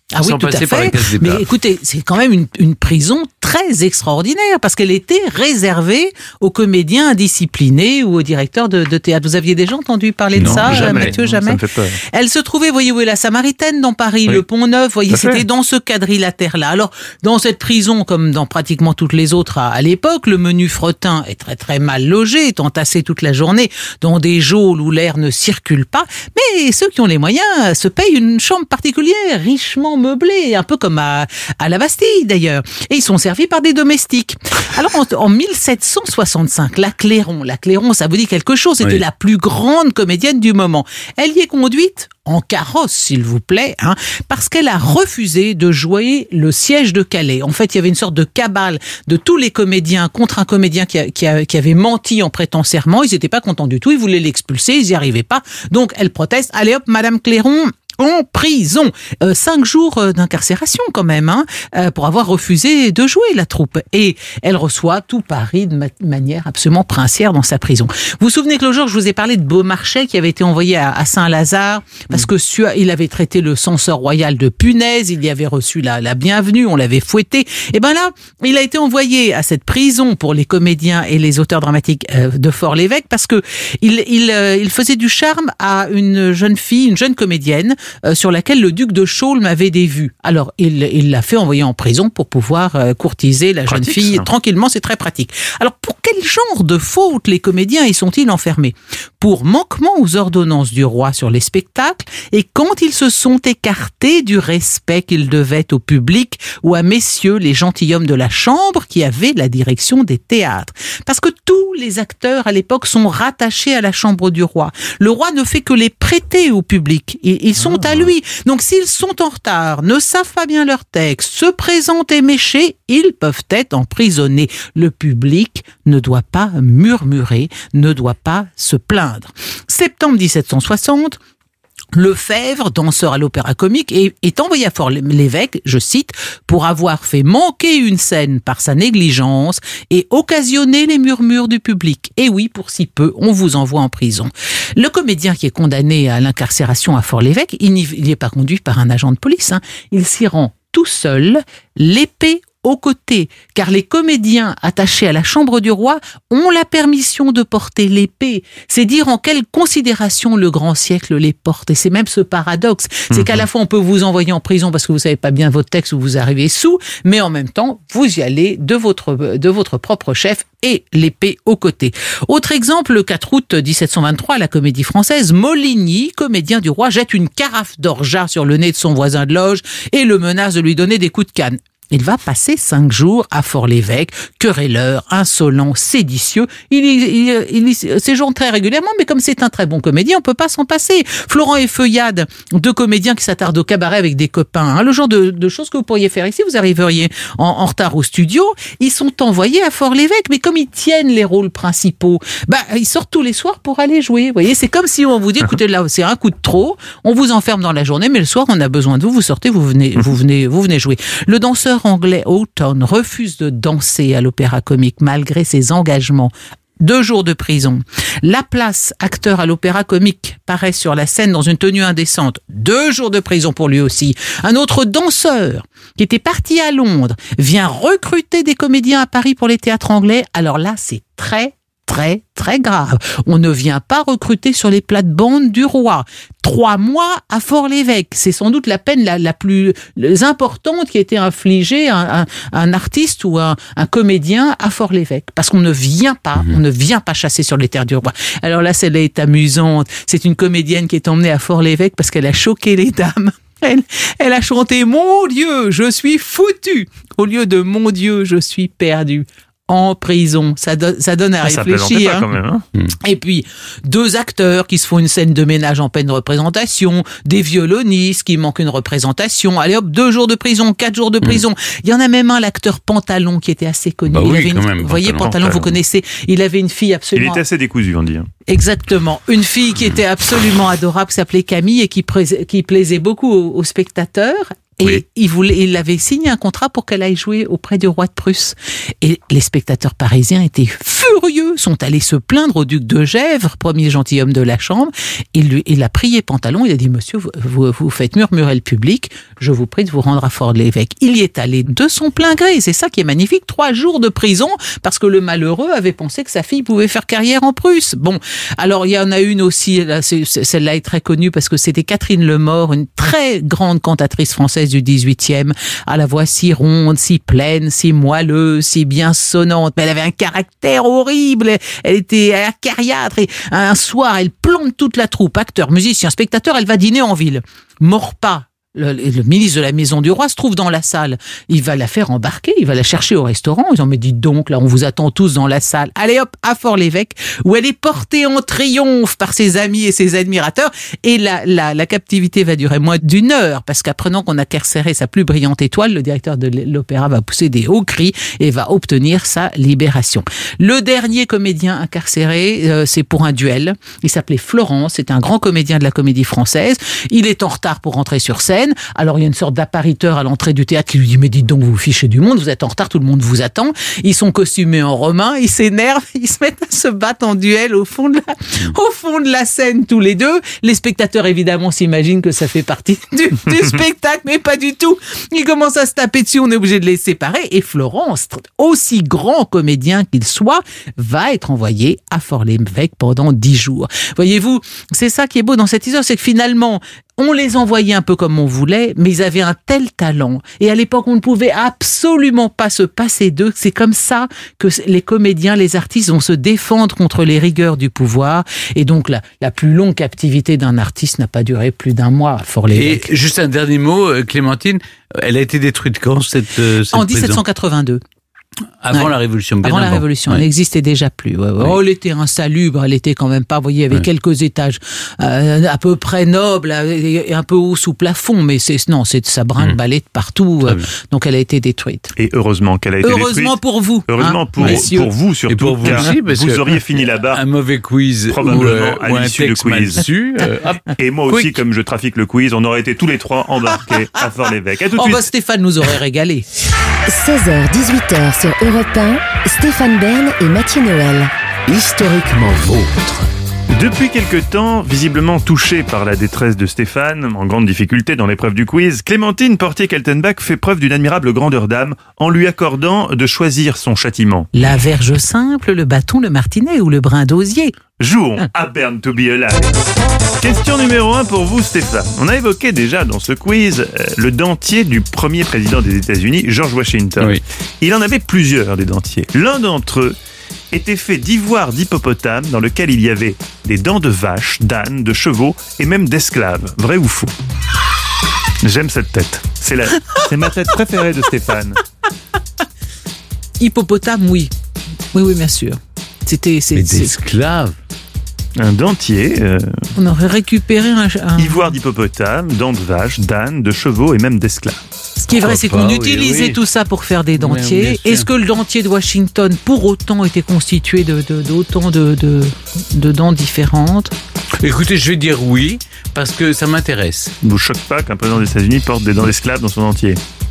Ah oui, sans tout à passer par la fait. case départ. Mais écoutez, c'est quand même une, une prison très extraordinaire parce qu'elle était réservée aux comédiens indisciplinés ou aux directeurs de, de théâtre. Vous aviez déjà entendu parler Non, de ça, jamais. Mathieu, Non, jamais? Ça me fait peur. Elle se trouvait, voyez où est la Samaritaine dans Paris, Oui. le Pont-Neuf, voyez, Tout à fait. c'était dans ce quadrilatère-là. Alors, dans cette prison, comme dans pratiquement toutes les autres à, à l'époque, le menu fretin est très très mal logé, est entassé toute la journée dans des geôles où l'air ne circule pas. Mais ceux qui ont les moyens se payent une chambre particulière, richement meublée, un peu comme à, à la Bastille d'ailleurs. Et ils sont servis par des domestiques. Alors en, en mille sept cent soixante-cinq, la Clairon, la Clairon, ça vous dit quelque chose, c'était Oui. la plus grande comédienne du moment. Elle y est conduite en carrosse, s'il vous plaît, hein, parce qu'elle a refusé de jouer le siège de Calais. En fait, il y avait une sorte de cabale de tous les comédiens contre un comédien qui, a, qui, a, qui avait menti en prêtant serment. Ils n'étaient pas contents du tout, ils voulaient l'expulser, ils n'y arrivaient pas. Donc, elle proteste. Allez hop, Madame Clairon, en prison. Euh, cinq jours euh, d'incarcération quand même, hein, euh, pour avoir refusé de jouer la troupe. Et elle reçoit tout Paris de ma- manière absolument princière dans sa prison. Vous vous souvenez que le jour, je vous ai parlé de Beaumarchais qui avait été envoyé à, à Saint-Lazare parce que su- il avait traité le censeur royal de punaise, il y avait reçu la, la bienvenue, on l'avait fouetté. Et ben là, il a été envoyé à cette prison pour les comédiens et les auteurs dramatiques euh, de Fort-l'Évêque parce que il, il, euh, il faisait du charme à une jeune fille, une jeune comédienne, Euh, sur laquelle le duc de Chaulmes avait des vues. Alors, il, il l'a fait envoyer en prison pour pouvoir euh, courtiser la Pratique, jeune fille ça. tranquillement, c'est très pratique. Alors, pour quel genre de faute les comédiens y sont-ils enfermés? Pour manquement aux ordonnances du roi sur les spectacles et quand ils se sont écartés du respect qu'ils devaient au public ou à messieurs les gentilshommes de la chambre qui avaient la direction des théâtres. Parce que tous les acteurs à l'époque sont rattachés à la chambre du roi. Le roi ne fait que les prêter au public. Ils, ils sont à lui. Donc s'ils sont en retard, ne savent pas bien leur texte, se présentent éméchés, ils peuvent être emprisonnés. Le public ne doit pas murmurer, ne doit pas se plaindre. Septembre dix-sept cent soixante, Lefebvre, danseur à l'Opéra Comique, est, est envoyé à Fort-l'Évêque, je cite, pour avoir fait manquer une scène par sa négligence et occasionner les murmures du public. Et oui, pour si peu, on vous envoie en prison. Le comédien qui est condamné à l'incarcération à Fort-l'Évêque, il n'y est pas conduit par un agent de police, hein. Il s'y rend tout seul, l'épée au côté, car les comédiens attachés à la chambre du roi ont la permission de porter l'épée. C'est dire en quelle considération le grand siècle les porte. Et c'est même ce paradoxe. C'est mmh. qu'à la fois on peut vous envoyer en prison parce que vous savez pas bien votre texte ou vous arrivez sous, mais en même temps, vous y allez de votre, de votre propre chef et l'épée au côté. Autre exemple, le quatre août dix-sept cent vingt-trois, à la Comédie Française, Moligny, comédien du roi, jette une carafe d'orgeat sur le nez de son voisin de loge et le menace de lui donner des coups de canne. Il va passer cinq jours à Fort-l'Évêque, querelleur, insolent, séditieux. Il, il, il, il séjourne très régulièrement, mais comme c'est un très bon comédien, on peut pas s'en passer. Florent et Feuillade, deux comédiens qui s'attardent au cabaret avec des copains, hein, le genre de, de choses que vous pourriez faire ici. Vous arriveriez en, en retard au studio. Ils sont envoyés à Fort-l'Évêque, mais comme ils tiennent les rôles principaux, bah ils sortent tous les soirs pour aller jouer. Vous voyez, c'est comme si on vous dit, écoutez, là c'est un coup de trop, on vous enferme dans la journée, mais le soir on a besoin de vous, vous sortez, vous venez, vous venez, vous venez jouer. Le danseur anglais Houghton refuse de danser à l'Opéra Comique malgré ses engagements. Deux jours de prison. Laplace, acteur à l'Opéra Comique, paraît sur la scène dans une tenue indécente. Deux jours de prison pour lui aussi. Un autre danseur, qui était parti à Londres, vient recruter des comédiens à Paris pour les théâtres anglais. Alors là, c'est très très, très grave. On ne vient pas recruter sur les plates-bandes du roi. Trois mois à Fort-l'Évêque. C'est sans doute la peine la, la plus importante qui a été infligée à un, un artiste ou un, un comédien à Fort-l'Évêque. Parce qu'on ne vient pas, mmh. on ne vient pas chasser sur les terres du roi. Alors là, celle-là est amusante. C'est une comédienne qui est emmenée à Fort-l'Évêque parce qu'elle a choqué les dames. Elle, elle a chanté « Mon Dieu, je suis foutue » au lieu de « Mon Dieu, je suis perdue ». En prison, ça, do- ça donne à ah, réfléchir. Ça hein. quand même, hein. Et puis, deux acteurs qui se font une scène de ménage en pleine représentation, des violonistes qui manquent une représentation. Allez hop, deux jours de prison, quatre jours de prison. Mmh. Il y en a même un, l'acteur Pantalon, qui était assez connu. Bah il oui, avait quand une... même, Vous voyez, Pantalon, Pantalon, vous connaissez. Il avait une fille absolument... Il était assez décousu, on dit. Hein. Exactement. Une fille qui était absolument adorable, qui s'appelait Camille et qui, pré... qui plaisait beaucoup aux, aux spectateurs. Et Oui. il voulait, il avait signé un contrat pour qu'elle aille jouer auprès du roi de Prusse. Et les spectateurs parisiens étaient furieux, sont allés se plaindre au duc de Gesvres, premier gentilhomme de la Chambre. Il lui, il a prié Pantalon, il a dit, monsieur, vous, vous, vous faites murmurer le public, je vous prie de vous rendre à Fort-l'Évêque. Il y est allé de son plein gré, c'est ça qui est magnifique, trois jours de prison, parce que le malheureux avait pensé que sa fille pouvait faire carrière en Prusse. Bon, alors il y en a une aussi, là, c'est, celle-là est très connue, parce que c'était Catherine Lemort, une très grande cantatrice française du dix-huitième, à la voix si ronde, si pleine, si moelleuse, si bien sonnante, mais elle avait un caractère horrible, elle était acariâtre, et un soir, elle plante toute la troupe, acteurs, musiciens, spectateurs, elle va dîner en ville. Maurepas, Le, le ministre de la Maison du Roi se trouve dans la salle. Il va la faire embarquer, il va la chercher au restaurant. Ils ont dit, mais dites donc, là, on vous attend tous dans la salle. Allez hop, à Fort-l'Évêque, où elle est portée en triomphe par ses amis et ses admirateurs. Et la, la, la captivité va durer moins d'une heure, parce qu'apprenant qu'on a carcéré sa plus brillante étoile, le directeur de l'opéra va pousser des hauts cris et va obtenir sa libération. Le dernier comédien incarcéré, euh, c'est pour un duel. Il s'appelait Florence, c'est un grand comédien de la comédie française. Il est en retard pour rentrer sur scène. Alors il y a une sorte d'appariteur à l'entrée du théâtre qui lui dit, mais dites donc, vous vous fichez du monde, vous êtes en retard, tout le monde vous attend. Ils sont costumés en romain, ils s'énervent, ils se mettent à se battre en duel au fond de la, au fond de la scène tous les deux. Les spectateurs évidemment s'imaginent que ça fait partie du, du spectacle, mais pas du tout. Ils commencent à se taper dessus, on est obligé de les séparer. Et Florence, aussi grand comédien qu'il soit, va être envoyé à Fort-l'Évêque pendant dix jours. Voyez-vous, c'est ça qui est beau dans cette histoire, c'est que finalement, on les envoyait un peu comme on voulait, mais ils avaient un tel talent. Et à l'époque, on ne pouvait absolument pas se passer d'eux. C'est comme ça que les comédiens, les artistes vont se défendre contre les rigueurs du pouvoir. Et donc, la, la plus longue captivité d'un artiste n'a pas duré plus d'un mois à Fort-l'Évêque. Et juste un dernier mot, Clémentine, elle a été détruite quand, cette, cette En dix-sept cent quatre-vingt-deux. Avant ouais. la Révolution, bien avant. Avant la avant. Révolution, ouais. Elle n'existait déjà plus. Ouais, ouais. Ouais. Oh, elle était insalubre, elle était quand même pas, vous voyez, avec ouais. quelques étages euh, à peu près nobles et un peu haut sous plafond, mais c'est non, c'est ça brinque-ballait de partout, euh, donc elle a été détruite. Et heureusement qu'elle a été heureusement détruite. Heureusement pour vous. Heureusement hein, pour, pour vous surtout, et pour vous car aussi, parce vous que auriez fini là-bas. Un mauvais quiz probablement ou, euh, à ou un l'issue du texte quiz. mal dessus, euh, hop, et moi aussi, quick. comme je trafique le quiz, on aurait été tous les trois embarqués à Fort-l'Évêque. À tout de oh suite. bah Stéphane nous aurait régalé. seize heures dix-huit heures sur Europe un, Stéphane Bern et Mathieu Noël. Historiquement vôtre. Depuis quelque temps, visiblement touchée par la détresse de Stéphane, en grande difficulté dans l'épreuve du quiz, Clémentine Portier-Kaltenbach fait preuve d'une admirable grandeur d'âme en lui accordant de choisir son châtiment. La verge simple, le bâton, le martinet ou le brin d'osier. Jouons à Burn to be Alive. Question numéro un pour vous, Stéphane. On a évoqué déjà dans ce quiz euh, le dentier du premier président des États-Unis, George Washington. Oui. Il en avait plusieurs des dentiers. L'un d'entre eux était fait d'ivoire d'hippopotame dans lequel il y avait des dents de vache, d'âne, de chevaux et même d'esclaves. Vrai ou faux? J'aime cette tête. C'est, la... C'est ma tête préférée de Stéphane. Hippopotame, oui. Oui, oui, bien sûr. C'était, c'est, Mais c'est... d'esclaves. Un dentier, euh, On aurait récupéré un, un... ivoire d'hippopotame, dents de vache, d'âne, de chevaux et même d'esclaves. Ce qui est vrai, c'est qu'on pas, oui, utilisait oui. tout ça pour faire des Oui, dentiers. bien sûr. Est-ce que le dentier de Washington, pour autant, était constitué de, de, d'autant de, de, de dents différentes? Écoutez, je vais dire oui, parce que ça m'intéresse. Ne vous choque pas qu'un président des États-Unis porte des dents d'esclaves dans son dentier?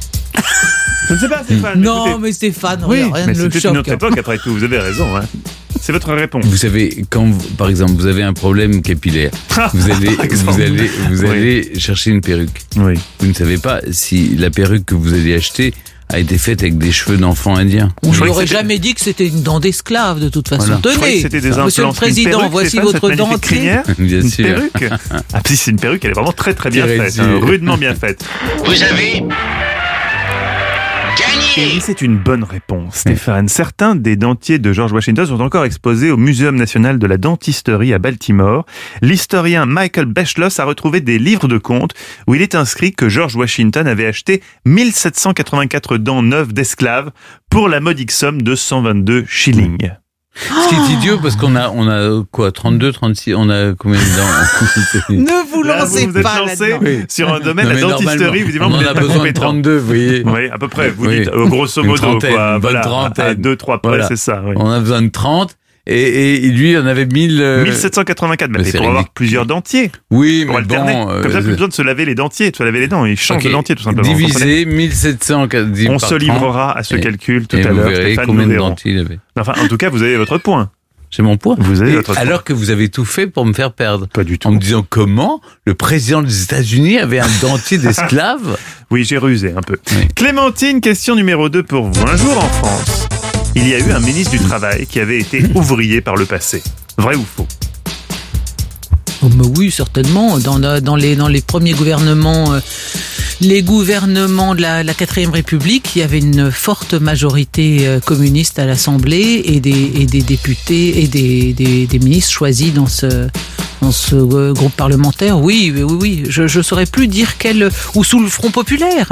Je ne sais pas, Stéphane. Non, écoutez. mais Stéphane, Oui, rien mais ne le c'était choque. une autre époque après tout, vous avez raison. Hein. C'est votre réponse. Vous savez, quand, vous- par exemple, vous avez un problème capillaire, vous allez, Par exemple. vous allez, vous Oui. allez chercher une perruque. Oui. Vous ne savez pas si la perruque que vous allez acheter a été faite avec des cheveux d'enfant indien. On Je croyais ne aurait que c'était- jamais dit que c'était une dent d'esclave, de toute façon. Voilà. Je croyais Tenez, que c'était des monsieur implants. le Président, Une perruque, voici Stéphane, votre cette magnifique dentier. crinière. Bien Une sûr. perruque. Ah, si c'est une perruque, elle est vraiment très très bien Bien faite, sûr. hein, rudement bien faite. Vous avez gagné. Et c'est une bonne réponse, Stéphane. Certains des dentiers de George Washington sont encore exposés au Muséum national de la dentisterie à Baltimore. L'historien Michael Beschloss a retrouvé des livres de comptes où il est inscrit que George Washington avait acheté mille sept cent quatre-vingt-quatre dents neuves d'esclaves pour la modique somme de cent vingt-deux shillings. Ce qui est idiot, parce qu'on a, on a quoi, trente-deux, trente-six, on a combien de dents? Ne vous Là, lancez vous vous êtes pas lancé là-dedans. Oui. sur un domaine, Non, la mais dentisterie, normalement, évidemment, on vous en n'êtes a pas besoin de compétent. trente-deux, vous voyez. Oui, à peu près. Vous Oui. dites, euh, grosso Une modo, trentaine, quoi. une bonne Voilà, trentaine. à deux, trois près, Voilà. c'est ça. Oui. On a besoin de trente, Et, et lui, il en avait mille... Euh... mille sept cent quatre-vingt-quatre, mais, mais c'est pour avoir plusieurs dentiers. Oui, pour mais alterner. bon... Euh, Comme ça, plus besoin de se laver les dentiers, de se laver les dents. Il change okay. de dentier, tout simplement. Divisé, mille sept cent quatre-vingt-dix On se livrera à ce et, calcul tout et à l'heure. Vous verrez Stéphane, combien de dentiers il avait. Enfin, en tout cas, vous avez votre point. C'est mon point. Vous avez et votre alors point. que vous avez tout fait pour me faire perdre. Pas du tout. En me disant comment le président des États-Unis avait un dentier d'esclave. Oui, j'ai rusé un peu. Oui. Clémentine, question numéro deux pour vous. Un jour en France, il y a eu un ministre du Travail qui avait été ouvrier par le passé. Vrai ou faux? Oh, mais oui, certainement. Dans, dans, les, dans les premiers gouvernements, euh, les gouvernements de la, la quatrième République, il y avait une forte majorité euh, communiste à l'Assemblée et des, et des députés et des, des, des ministres choisis dans ce, dans ce euh, groupe parlementaire. Oui, oui, oui. Je ne saurais plus dire quel... Ou sous le Front populaire.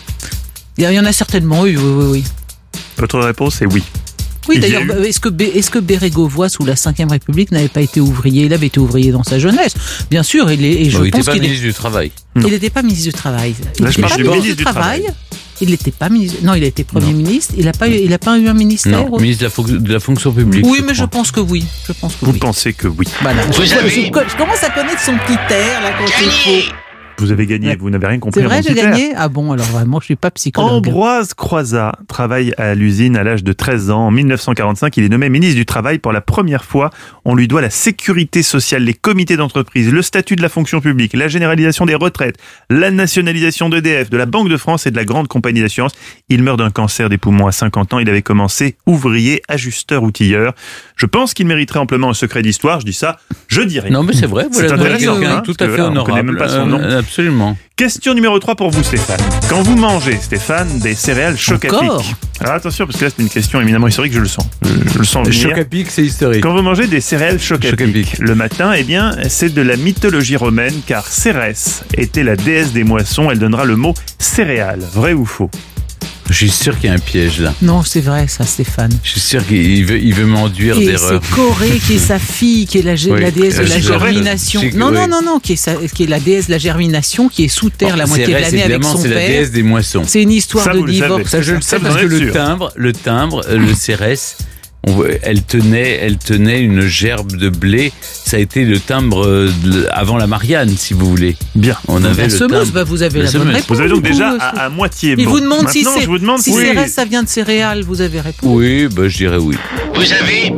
Il y en a certainement eu, oui, oui, oui. Votre réponse est oui. Oui, d'ailleurs, est-ce que, est-ce que Bérégovoy, sous la cinquième République, n'avait pas été ouvrier? Il avait été ouvrier dans sa jeunesse. Bien sûr, il est, et je bon, il pense n'était pas qu'il ministre est... du Travail. Non. Il n'était pas ministre du Travail. Il Là, je parle du ministre du Travail. Il n'était pas ministre. Non, il a été Premier non. ministre. Il n'a pas, eu, pas eu un ministère. Non, ou... ministre de la, fon- de la fonction publique. Oui, je mais crois. je pense que oui. Je pense que Vous oui. pensez que oui. Voilà. Vous je, avez... je, je commence à connaître son petit air là quand il faut. Vous avez gagné, vous n'avez rien compris. C'est vrai, j'ai gagné? Ah bon, alors vraiment, je ne suis pas psychologue. Ambroise Croizat travaille à l'usine à l'âge de treize ans. En dix-neuf cent quarante-cinq, il est nommé ministre du Travail pour la première fois. On lui doit la sécurité sociale, les comités d'entreprise, le statut de la fonction publique, la généralisation des retraites, la nationalisation d'E D F, de la Banque de France et de la grande compagnie d'assurance. Il meurt d'un cancer des poumons à cinquante ans. Il avait commencé ouvrier, ajusteur, outilleur. Je pense qu'il mériterait amplement un secret d'histoire. Je dis ça, je dis rien. Non, mais c'est vrai. Vous c'est intéressant. Hein, tout à fait honorable. On connaît même pas son nom. Euh, absolument. Question numéro trois pour vous, Stéphane. Quand vous mangez, Stéphane, des céréales choc à pic. Alors attention, parce que là, c'est une question éminemment historique, je le sens. Je, je le sens venir. Choc à pic, c'est historique. Quand vous mangez des céréales choc à pic le matin, eh bien, c'est de la mythologie romaine, car Cérès était la déesse des moissons. Elle donnera le mot céréales. Vrai ou faux? Je suis sûr qu'il y a un piège là. Non, c'est vrai ça, Stéphane. Je suis sûr qu'il veut, il veut m'enduire et d'erreurs. C'est Corée qui est sa fille, qui est la, oui. la déesse de la germination. Corée. Non, oui. non, non, non, qui est, sa, qui est la déesse de la germination, qui est sous terre bon, la moitié de l'année avec son c'est père. C'est la déesse des moissons. C'est une histoire ça, de divorce. Ça, je le sais parce que le timbre, le timbre, le Cérès. On, elle tenait, elle tenait une gerbe de blé. Ça a été le timbre de, avant la Marianne, si vous voulez. Bien. On avait la le semeuse, timbre. bah vous avez la, la bonne réponse. Vous avez donc déjà vous, à, à moitié bon. Il vous demande Maintenant, si, je vous demande si oui. Cérès, ça vient de céréales. Vous avez répondu. Oui, bah, je dirais oui. Vous avez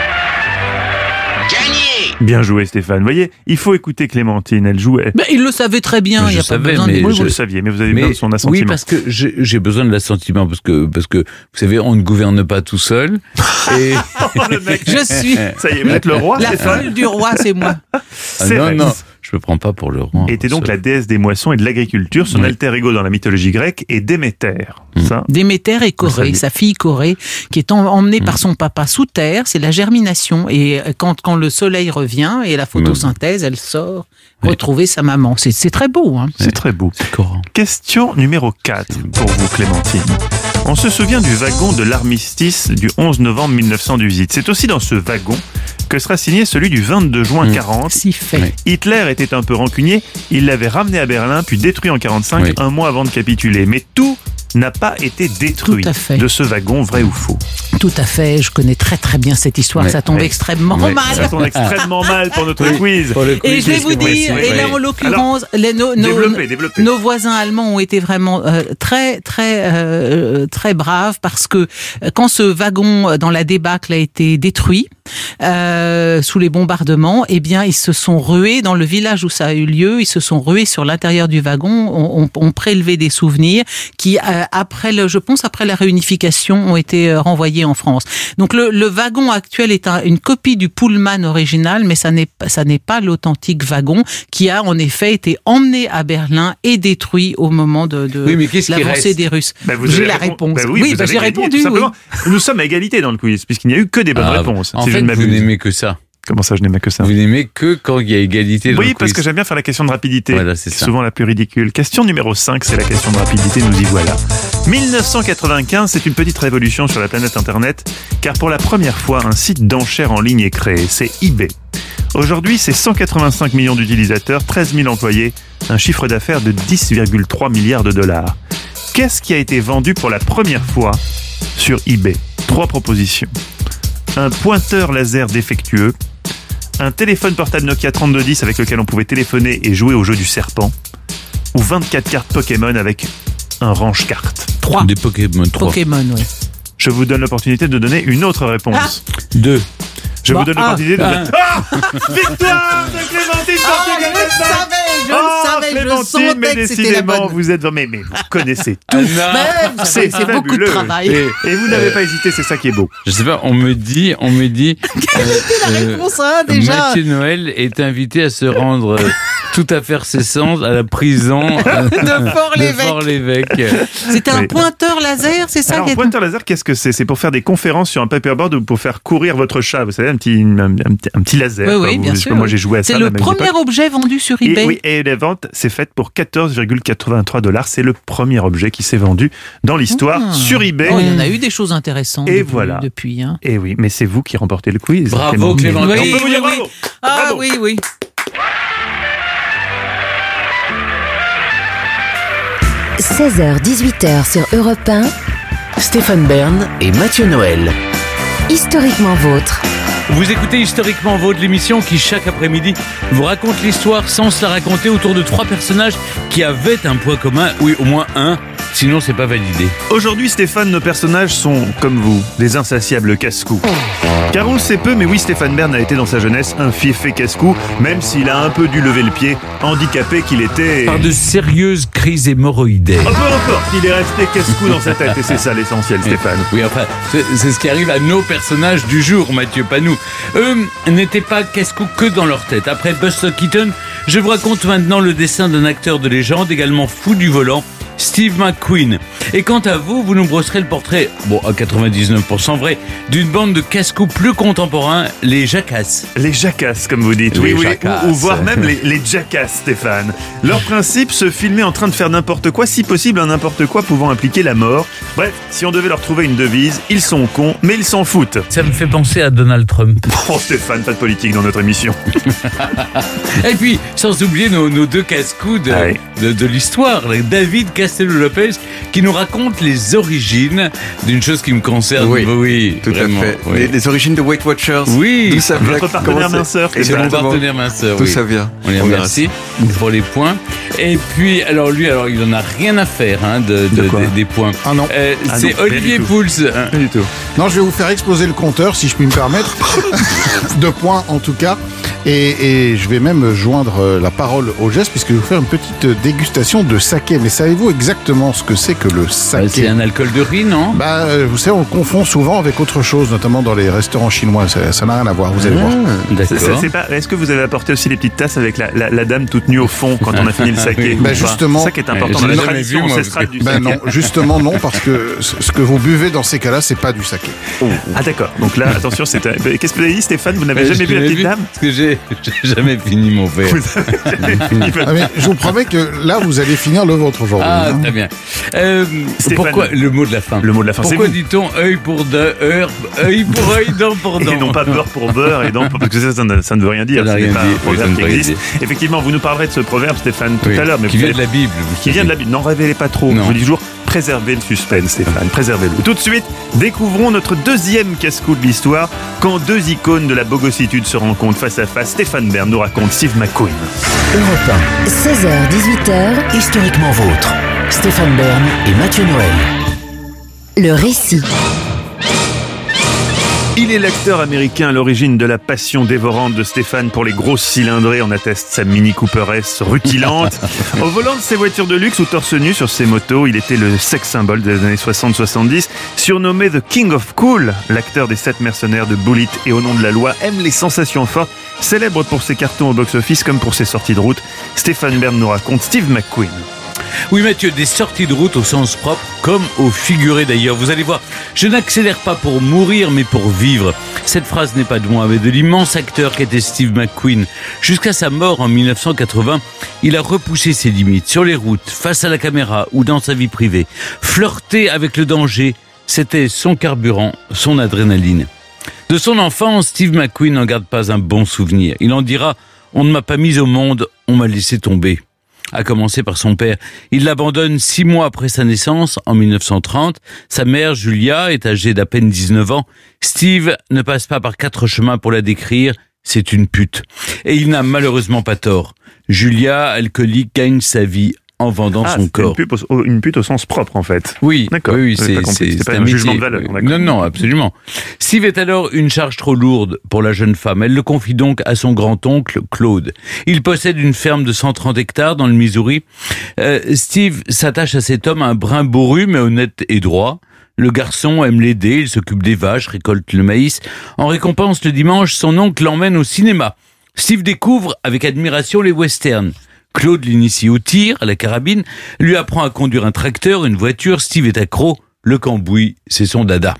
gagné. Bien joué, Stéphane. Vous voyez, il faut écouter Clémentine. Elle jouait. Ben, il le savait très bien. Il y a savais, pas besoin mais de... Vous le saviez, mais vous avez mais, besoin de son assentiment. Oui, parce que j'ai, j'ai besoin de l'assentiment, parce que, parce que, vous savez, on ne gouverne pas tout seul. Et... oh, le mec. Je suis. Ça y est, vous êtes le roi, La Stéphane. folle du roi, c'est moi. Ah, non, non. Je me prends pas pour le roi. Était donc la déesse des moissons et de l'agriculture. Son oui. alter ego dans la mythologie grecque est Déméter. Mmh. Ça, Déméter et Corée, sa fille Corée, qui est emmenée mmh. par son papa sous terre. C'est la germination. Et quand, quand le soleil revient et la photosynthèse, mmh. elle sort oui. retrouver sa maman. C'est, c'est très beau. Hein. C'est oui. très beau. C'est courant. Question numéro quatre pour vous, Clémentine. On se souvient du wagon de l'armistice du onze novembre mille neuf cent dix-huit. C'est aussi dans ce wagon que sera signé celui du vingt-deux juin mmh. quarante. Si fait. Hitler était un peu rancunier. Il l'avait ramené à Berlin, puis détruit en quarante-cinq, oui. un mois avant de capituler. Mais tout n'a pas été détruit de ce wagon, vrai ou faux? Tout à fait, je connais très très bien cette histoire, ouais, ça tombe ouais. extrêmement ouais. mal. Ça tombe extrêmement mal pour notre oui, quiz. Pour le quiz. Et je vais vous dire, et là en l'occurrence, les, nos, développez, développez. nos voisins allemands ont été vraiment euh, très très euh, très braves parce que quand ce wagon dans la débâcle a été détruit, euh, sous les bombardements, eh bien ils se sont rués dans le village où ça a eu lieu, ils se sont rués sur l'intérieur du wagon, ont, ont prélevé des souvenirs qui, euh, après le, je pense après la réunification, ont été renvoyés en France. Donc le, le wagon actuel est un, une copie du Pullman original, mais ça n'est, ça n'est pas l'authentique wagon qui a en effet été emmené à Berlin et détruit au moment de, de oui, mais qu'est-ce l'avancée des Russes. Bah j'ai la réponse. Bah oui, oui bah j'ai gagné, répondu. Oui. Nous sommes à égalité dans le quiz, puisqu'il n'y a eu que des bonnes ah, réponses. En si fait, je ne vous n'aimez que ça. Comment ça, je n'aimais que ça? Vous n'aimez que quand il y a égalité dans oui, le quiz. parce que j'aime bien faire la question de rapidité. Voilà, c'est, c'est ça. souvent la plus ridicule. Question numéro cinq, c'est la question de rapidité, nous y voilà. dix-neuf cent quatre-vingt-quinze, c'est une petite révolution sur la planète Internet, car pour la première fois, un site d'enchères en ligne est créé, c'est eBay. Aujourd'hui, c'est cent quatre-vingt-cinq millions d'utilisateurs, treize mille employés, un chiffre d'affaires de dix virgule trois milliards de dollars. Qu'est-ce qui a été vendu pour la première fois sur eBay? Trois propositions. un pointeur laser défectueux, un téléphone portable Nokia trente-deux dix avec lequel on pouvait téléphoner et jouer au jeu du serpent, ou vingt-quatre cartes Pokémon avec un range-cartes. trois. Des Pokémon trois. Pokémon, oui. Je vous donne l'opportunité de donner une autre réponse. deux. Je Bon, vous donne un. l'opportunité de Un. donner... Ah, victoire de Clémentine Ah, je le Porte-Gâteau. savais, je Oh, le savais, je Clémentine, sentais mais que c'était la décidément, bonne. vous êtes... Mais, mais vous connaissez tout. Ah, non. Mais vous savez, c'est beaucoup de fabuleux. travail. Et, et vous n'avez pas hésité, c'est ça qui est beau. Je sais pas, on me dit, on me dit. Quelle était la réponse, hein, déjà Mathieu Noël est invité à se rendre euh, tout à faire ses sens à la prison euh, De Fort-l'Évêque. de Fort-l'Évêque. C'était un Oui. pointeur laser, c'est ça Alors, qui est... pointeur laser, qu'est-ce que c'est? C'est pour faire des conférences sur un paperboard ou pour faire courir votre chat. Vous savez, un petit, un, un petit, un petit laser. Oui, quoi. oui, Vous- bien je sais sûr. pas, moi, j'ai joué à C'est ça. le à la même premier époque. objet vendu sur Et, eBay. oui, et la vente s'est faite pour quatorze virgule quatre-vingt-trois dollars. C'est le premier objet qui s'est vendu dans l'histoire Ah. sur eBay. Oh, il y en a eu des choses intéressantes Et depuis, voilà. depuis hein. Et oui, mais c'est vous qui remportez le quiz. Bravo, Clémentine. Clémentine. On Oui, peut vous oui, dire oui. bravo. Ah Bravo. oui, oui. seize heures dix-huit heures sur Europe un, Stéphane Bern et Mathieu Noël. historiquement vôtre. Vous écoutez Historiquement Vôtre, l'émission qui, chaque après-midi, vous raconte l'histoire sans se la raconter autour de trois personnages qui avaient un point commun, oui, au moins un, sinon c'est pas validé. Aujourd'hui, Stéphane, nos personnages sont, comme vous, des insatiables casse-cou. Car on le sait peu, mais oui, Stéphane Bern a été dans sa jeunesse un fiefé casse-cou, même s'il a un peu dû lever le pied, handicapé qu'il était... Par de sérieuses crises hémorroïdaires. Un peu encore qu'il est resté casse-cou dans sa tête, et c'est ça l'essentiel, Stéphane. Oui, enfin, c'est c'est ce qui arrive à nos personnages du jour, Mathieu, pas nous. Eux n'étaient pas casse-cou que dans leur tête. Après Buster Keaton, je vous raconte maintenant le destin d'un acteur de légende, également fou du volant, Steve McQueen. Et quant à vous, vous nous brosserez le portrait, bon, à quatre-vingt-dix-neuf pour cent vrai, d'une bande de casse-cou plus contemporains, les Jackass. Les jacasses, comme vous dites. Les oui, oui, jacasses. ou, ou voire même les, les jacasses, Stéphane. Leur principe, se filmer en train de faire n'importe quoi, si possible un n'importe quoi pouvant impliquer la mort. Bref, si on devait leur trouver une devise, ils sont cons, mais ils s'en foutent. Ça me fait penser à Donald Trump. Oh Stéphane, pas de politique dans notre émission. Et puis, sans oublier nos, nos deux casse-cou de, Ouais. de, de l'histoire, David Castello-Lopez, qui nous raconte les origines d'une chose qui me concerne. Oui, oui Tout vraiment, à fait. oui. Les, les origines de Weight Watchers. Oui, D'où ça vient, Votre partenaire comment ça- minceur, et de Stéphane. mon Exactement. partenaire minceur. D'où oui. ça vient. On les On verra remercie pour les points. Et puis, alors lui, alors il en a rien à faire hein, de, de- De quoi des- des points. Ah non. Euh, Ah c'est non, rien Olivier du tout. Pouls. hein. Pas du tout. Non, je vais vous faire exploser le compteur, si je puis me permettre. Deux points en tout cas. Et, et je vais même joindre euh, la parole au geste, puisque je vais vous faire une petite euh, dégustation de saké. Mais savez-vous exactement ce que c'est que le Euh, saké? C'est un alcool de riz, non? Bah, euh, vous savez, on le confond souvent avec autre chose, notamment dans les restaurants chinois. Ça ça n'a rien à voir, vous allez voir. C'est- c'est- D'accord. c'est pas- Est-ce que vous avez apporté aussi les petites tasses avec la, la- la dame toute nue au fond quand on a fini le saké Oui. ou Bah, pas justement. C'est ça qui est important Ouais, dans je la l'ai jamais tradition vu, moi, ancestrale parce du Ben saké. non, justement non, parce que ce ce que vous buvez dans ces cas-là, c'est pas du saké. Ah d'accord, donc là, attention, c'est un- Qu'est-ce que vous avez dit Stéphane? Vous n'avez Euh, jamais je vu la l'ai petite dame? Parce que j'ai j'ai jamais fini mon verre. Ah, mais je vous promets que là, vous allez finir le vôtre aujourd'hui. Ah, hein. très bien. Euh, Stéphane. pourquoi le mot de la fin? Le mot de la fin, c'est Pourquoi vous. dit-on œil pour deux, heure, œil pour œil, dent pour dent? Et non pas beurre pour beurre et dents pour... Parce que ça, ça ne, ça ne veut rien dire. Ça n'a Ce n'est rien pas dit. un Oui, ça proverbe ne qui veut rien existe. Effectivement, vous nous parlerez de ce proverbe, Stéphane, tout Oui, à l'heure. Mais qui vous vient allez- de la Bible. vous Qui vient de la savez. Bible. N'en révélez pas trop. Non. Je vous dis toujours, préservez le suspense, Stéphane. Préservez-le. Tout de suite, découvrons notre deuxième casse-cou de l'histoire. Quand deux icônes de la bogossitude se rencontrent face à face, Stéphane Bern nous raconte Steve McQueen. Europe un. seize heures dix-huit heures, Historiquement vôtre. Stéphane Bern et Mathieu Noël. le récit. Il est l'acteur américain à l'origine de la passion dévorante de Stéphane pour les grosses cylindrées. On atteste sa Mini Cooper S rutilante. Au volant de ses voitures de luxe ou torse nu sur ses motos, il était le sex symbole des années soixante soixante-dix. Surnommé The King of Cool, l'acteur des sept mercenaires de Bullitt et Au nom de la loi aime les sensations fortes. Célèbre pour ses cartons au box-office comme pour ses sorties de route, Stéphane Bern nous raconte Steve McQueen. Oui, Mathieu, des sorties de route au sens propre, comme au figuré d'ailleurs. Vous allez voir, je n'accélère pas pour mourir, mais pour vivre. Cette phrase n'est pas de moi, mais de l'immense acteur qu'était Steve McQueen. Jusqu'à sa mort en mille neuf cent quatre-vingts, il a repoussé ses limites sur les routes, face à la caméra ou dans sa vie privée. Flirter avec le danger, c'était son carburant, son adrénaline. De son enfance, Steve McQueen n'en garde pas un bon souvenir. Il en dira « On ne m'a pas mis au monde, on m'a laissé tomber ». à commencer par son père. Il l'abandonne six mois après sa naissance, en mille neuf cent trente. Sa mère, Julia, est âgée d'à peine dix-neuf ans. Steve ne passe pas par quatre chemins pour la décrire. C'est une pute. Et il n'a malheureusement pas tort. Julia, alcoolique, gagne sa vie en vendant ah, son corps. Une pute, au, une pute au sens propre, en fait. Oui, d'accord. Oui, c'est, c'est, c'est, c'est pas c'est un, un jugement métier. de valeur. D'accord. Non, non, absolument. Steve est alors une charge trop lourde pour la jeune femme. Elle le confie donc à son grand-oncle, Claude. Il possède une ferme de cent trente hectares dans le Missouri. Euh, Steve s'attache à cet homme, un brin bourru, mais honnête et droit. Le garçon aime l'aider, il s'occupe des vaches, récolte le maïs. En récompense, le dimanche, son oncle l'emmène au cinéma. Steve découvre avec admiration les westerns. Claude l'initie au tir, à la carabine, lui apprend à conduire un tracteur, une voiture. Steve est accro, le cambouis, c'est son dada.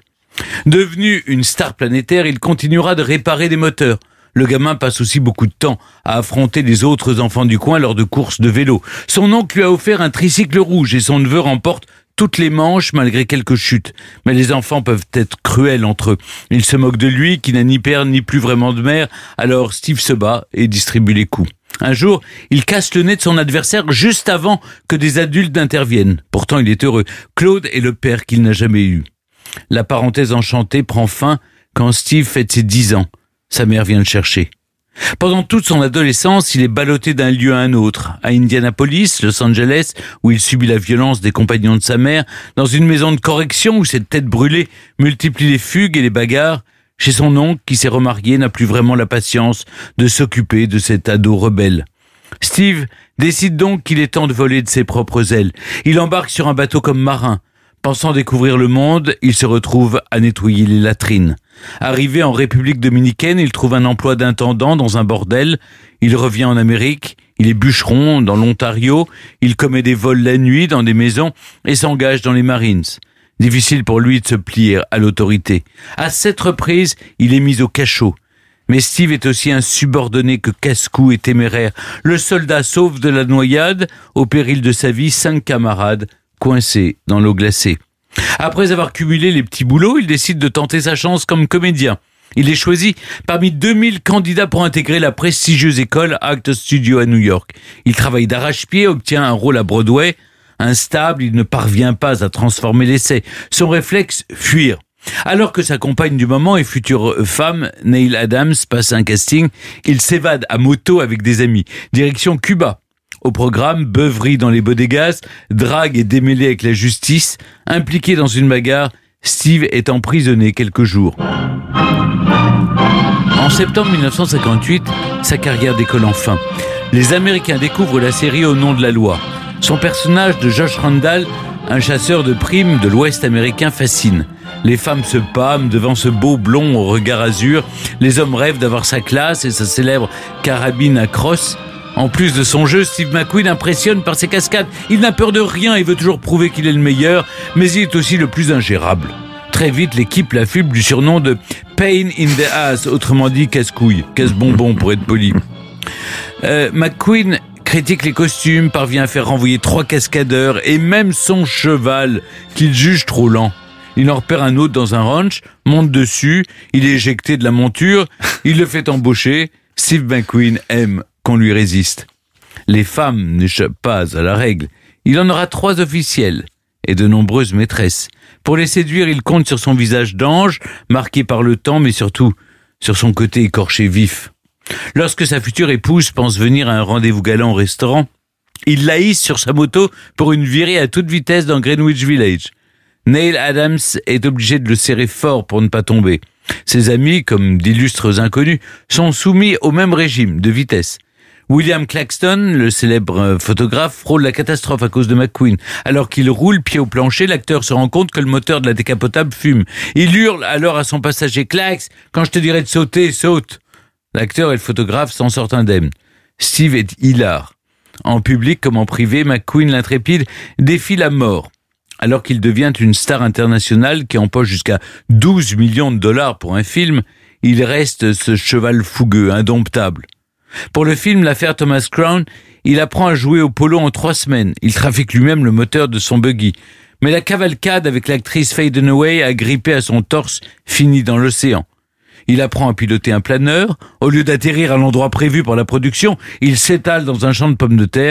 Devenu une star planétaire, il continuera de réparer des moteurs. Le gamin passe aussi beaucoup de temps à affronter les autres enfants du coin lors de courses de vélo. Son oncle lui a offert un tricycle rouge et son neveu remporte toutes les manches malgré quelques chutes. Mais les enfants peuvent être cruels entre eux. Ils se moquent de lui qui n'a ni père ni plus vraiment de mère. Alors Steve se bat et distribue les coups. Un jour, il casse le nez de son adversaire juste avant que des adultes n'interviennent. Pourtant, il est heureux. Claude est le père qu'il n'a jamais eu. La parenthèse enchantée prend fin quand Steve fête ses dix ans. Sa mère vient le chercher. Pendant toute son adolescence, il est ballotté d'un lieu à un autre. À Indianapolis, Los Angeles, où il subit la violence des compagnons de sa mère, dans une maison de correction où cette tête brûlée multiplie les fugues et les bagarres, chez son oncle, qui s'est remarié, n'a plus vraiment la patience de s'occuper de cet ado rebelle. Steve décide donc qu'il est temps de voler de ses propres ailes. Il embarque sur un bateau comme marin. Pensant découvrir le monde, il se retrouve à nettoyer les latrines. Arrivé en République dominicaine, il trouve un emploi d'intendant dans un bordel. Il revient en Amérique. Il est bûcheron dans l'Ontario. Il commet des vols la nuit dans des maisons et s'engage dans les Marines. Difficile pour lui de se plier à l'autorité. À cette reprise, il est mis au cachot. Mais Steve est aussi un subordonné que casse-cou et téméraire. Le soldat sauve de la noyade, au péril de sa vie, cinq camarades coincés dans l'eau glacée. Après avoir cumulé les petits boulots, il décide de tenter sa chance comme comédien. Il est choisi parmi deux mille candidats pour intégrer la prestigieuse école Actors Studio à New York. Il travaille d'arrache-pied, obtient un rôle à Broadway. Instable, il ne parvient pas à transformer l'essai. Son réflexe, fuir. Alors que sa compagne du moment et future femme, Neil Adams, passe un casting, il s'évade à moto avec des amis. Direction Cuba. Au programme, beuverie dans les bodegas, drague et démêlé avec la justice. Impliqué dans une bagarre, Steve est emprisonné quelques jours. En septembre mille neuf cent cinquante-huit, sa carrière décolle enfin. Les Américains découvrent la série Au nom de la loi. Son personnage de Josh Randall, un chasseur de primes de l'Ouest américain, fascine. Les femmes se pâment devant ce beau blond au regard azur. Les hommes rêvent d'avoir sa classe et sa célèbre carabine à crosse. En plus de son jeu, Steve McQueen impressionne par ses cascades. Il n'a peur de rien et veut toujours prouver qu'il est le meilleur, mais il est aussi le plus ingérable. Très vite, l'équipe l'affuble du surnom de « pain in the ass », autrement dit « casse-couille », « casse-bonbon » pour être poli. Euh, McQueen critique les costumes, parvient à faire renvoyer trois cascadeurs et même son cheval, qu'il juge trop lent. Il en repère un autre dans un ranch, monte dessus, il est éjecté de la monture, il le fait embaucher. Steve McQueen aime qu'on lui résiste. Les femmes n'échappent pas à la règle. Il en aura trois officielles et de nombreuses maîtresses. Pour les séduire, il compte sur son visage d'ange, marqué par le temps, mais surtout sur son côté écorché vif. Lorsque sa future épouse pense venir à un rendez-vous galant au restaurant, il la hisse sur sa moto pour une virée à toute vitesse dans Greenwich Village. Neil Adams est obligé de le serrer fort pour ne pas tomber. Ses amis, comme d'illustres inconnus, sont soumis au même régime de vitesse. William Claxton, le célèbre photographe, frôle la catastrophe à cause de McQueen. Alors qu'il roule pied au plancher, l'acteur se rend compte que le moteur de la décapotable fume. Il hurle alors à son passager « Clax, quand je te dirai de sauter, saute !» L'acteur et le photographe s'en sortent indemnes. Steve est hilar. En public comme en privé, McQueen l'intrépide défie la mort. Alors qu'il devient une star internationale qui empoche jusqu'à douze millions de dollars pour un film, il reste ce cheval fougueux, indomptable. Pour le film L'affaire Thomas Crown, il apprend à jouer au polo en trois semaines. Il trafique lui-même le moteur de son buggy. Mais la cavalcade avec l'actrice Faye Dunaway agrippée à son torse finit dans l'océan. Il apprend à piloter un planeur. Au lieu d'atterrir à l'endroit prévu par la production, il s'étale dans un champ de pommes de terre.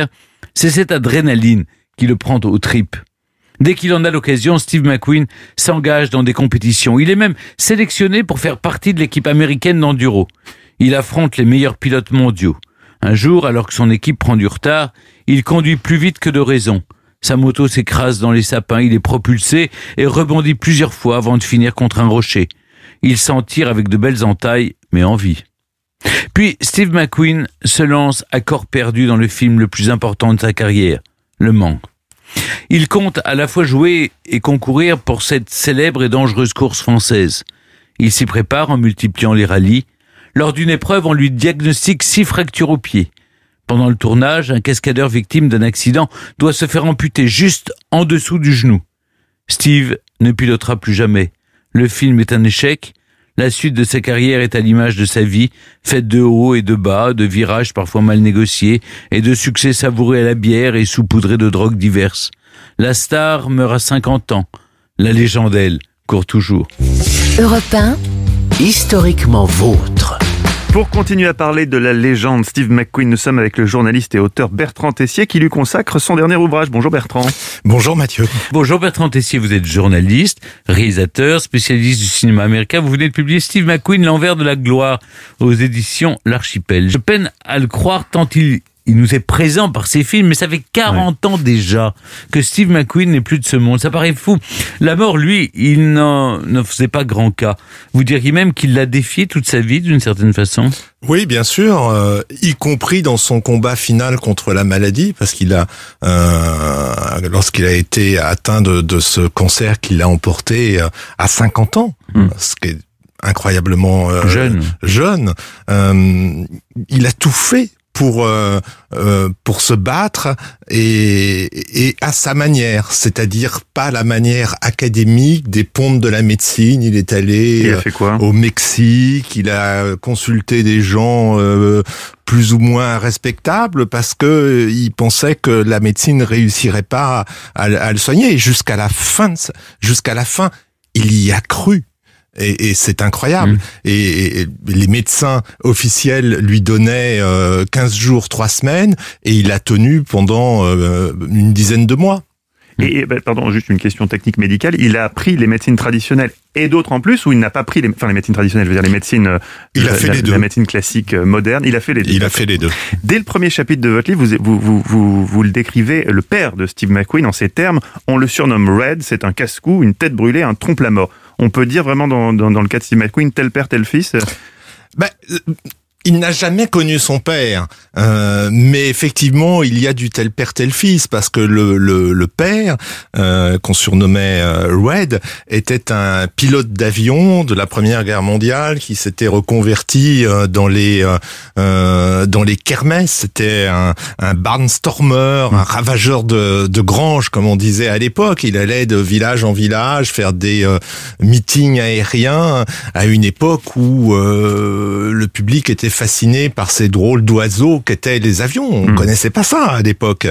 C'est cette adrénaline qui le prend aux tripes. Dès qu'il en a l'occasion, Steve McQueen s'engage dans des compétitions. Il est même sélectionné pour faire partie de l'équipe américaine d'enduro. Il affronte les meilleurs pilotes mondiaux. Un jour, alors que son équipe prend du retard, il conduit plus vite que de raison. Sa moto s'écrase dans les sapins, il est propulsé et rebondit plusieurs fois avant de finir contre un rocher. Il s'en tire avec de belles entailles, mais en vie. Puis Steve McQueen se lance à corps perdu dans le film le plus important de sa carrière, Le Mans. Il compte à la fois jouer et concourir pour cette célèbre et dangereuse course française. Il s'y prépare en multipliant les rallyes. Lors d'une épreuve, on lui diagnostique six fractures au pied. Pendant le tournage, un cascadeur victime d'un accident doit se faire amputer juste en dessous du genou. Steve ne pilotera plus jamais. Le film est un échec. La suite de sa carrière est à l'image de sa vie, faite de hauts et de bas, de virages parfois mal négociés et de succès savourés à la bière et saupoudrés de drogues diverses. La star meurt à cinquante ans. La légende, elle, court toujours. Europe un, Historiquement vôtre. Pour continuer à parler de la légende Steve McQueen, nous sommes avec le journaliste et auteur Bertrand Tessier qui lui consacre son dernier ouvrage. Bonjour Bertrand. Bonjour Mathieu. Bonjour Bertrand Tessier, vous êtes journaliste, réalisateur, spécialiste du cinéma américain. Vous venez de publier Steve McQueen, l'envers de la gloire aux éditions L'Archipel. Je peine à le croire tant il... Il nous est présent par ses films, mais ça fait quarante ouais. ans déjà que Steve McQueen n'est plus de ce monde. Ça paraît fou. La mort, lui, il n'en ne faisait pas grand cas. Vous diriez même qu'il l'a défié toute sa vie, d'une certaine façon ? Oui, bien sûr, euh, y compris dans son combat final contre la maladie, parce qu'il a, euh, lorsqu'il a été atteint de, de ce cancer qui l'a emporté euh, à cinquante ans, mmh. ce qui est incroyablement euh, jeune. jeune euh, il a tout fait pour euh, euh, pour se battre et, et à sa manière, c'est-à-dire pas la manière académique des pompes de la médecine. Il est allé il a fait quoi au Mexique, il a consulté des gens euh, plus ou moins respectables parce que il pensait que la médecine ne réussirait pas à, à le soigner. Et jusqu'à la fin, jusqu'à la fin, il y a cru. Et, et c'est incroyable. Mmh. Et, et les médecins officiels lui donnaient euh, quinze jours, trois semaines, et il a tenu pendant euh, une dizaine de mois. Et, bah, pardon, juste une question technique médicale. Il a pris les médecines traditionnelles et d'autres en plus, ou il n'a pas pris les, enfin les médecines traditionnelles, je veux dire les médecines, il a la, fait la, les deux. La médecine classique moderne. Il a fait les deux. Il a fait les deux. Dès le premier chapitre de votre livre, vous, vous, vous, vous, vous le décrivez, le père de Steve McQueen, en ces termes, on le surnomme Red, c'est un casse-cou, une tête brûlée, un trompe-la-mort. On peut dire vraiment dans, dans, dans le cas de Steve McQueen, tel père, tel fils. Ben, il n'a jamais connu son père, euh, mais effectivement, il y a du tel père, tel fils, parce que le, le, le père, euh, qu'on surnommait euh, Red, était un pilote d'avion de la Première Guerre mondiale qui s'était reconverti euh, dans les euh, dans les kermesses. C'était un, un barnstormer, un ravageur de, de granges, comme on disait à l'époque. Il allait de village en village faire des euh, meetings aériens à une époque où euh, le public était fasciné par ces drôles d'oiseaux qu'étaient les avions. On mmh. connaissait pas ça à l'époque.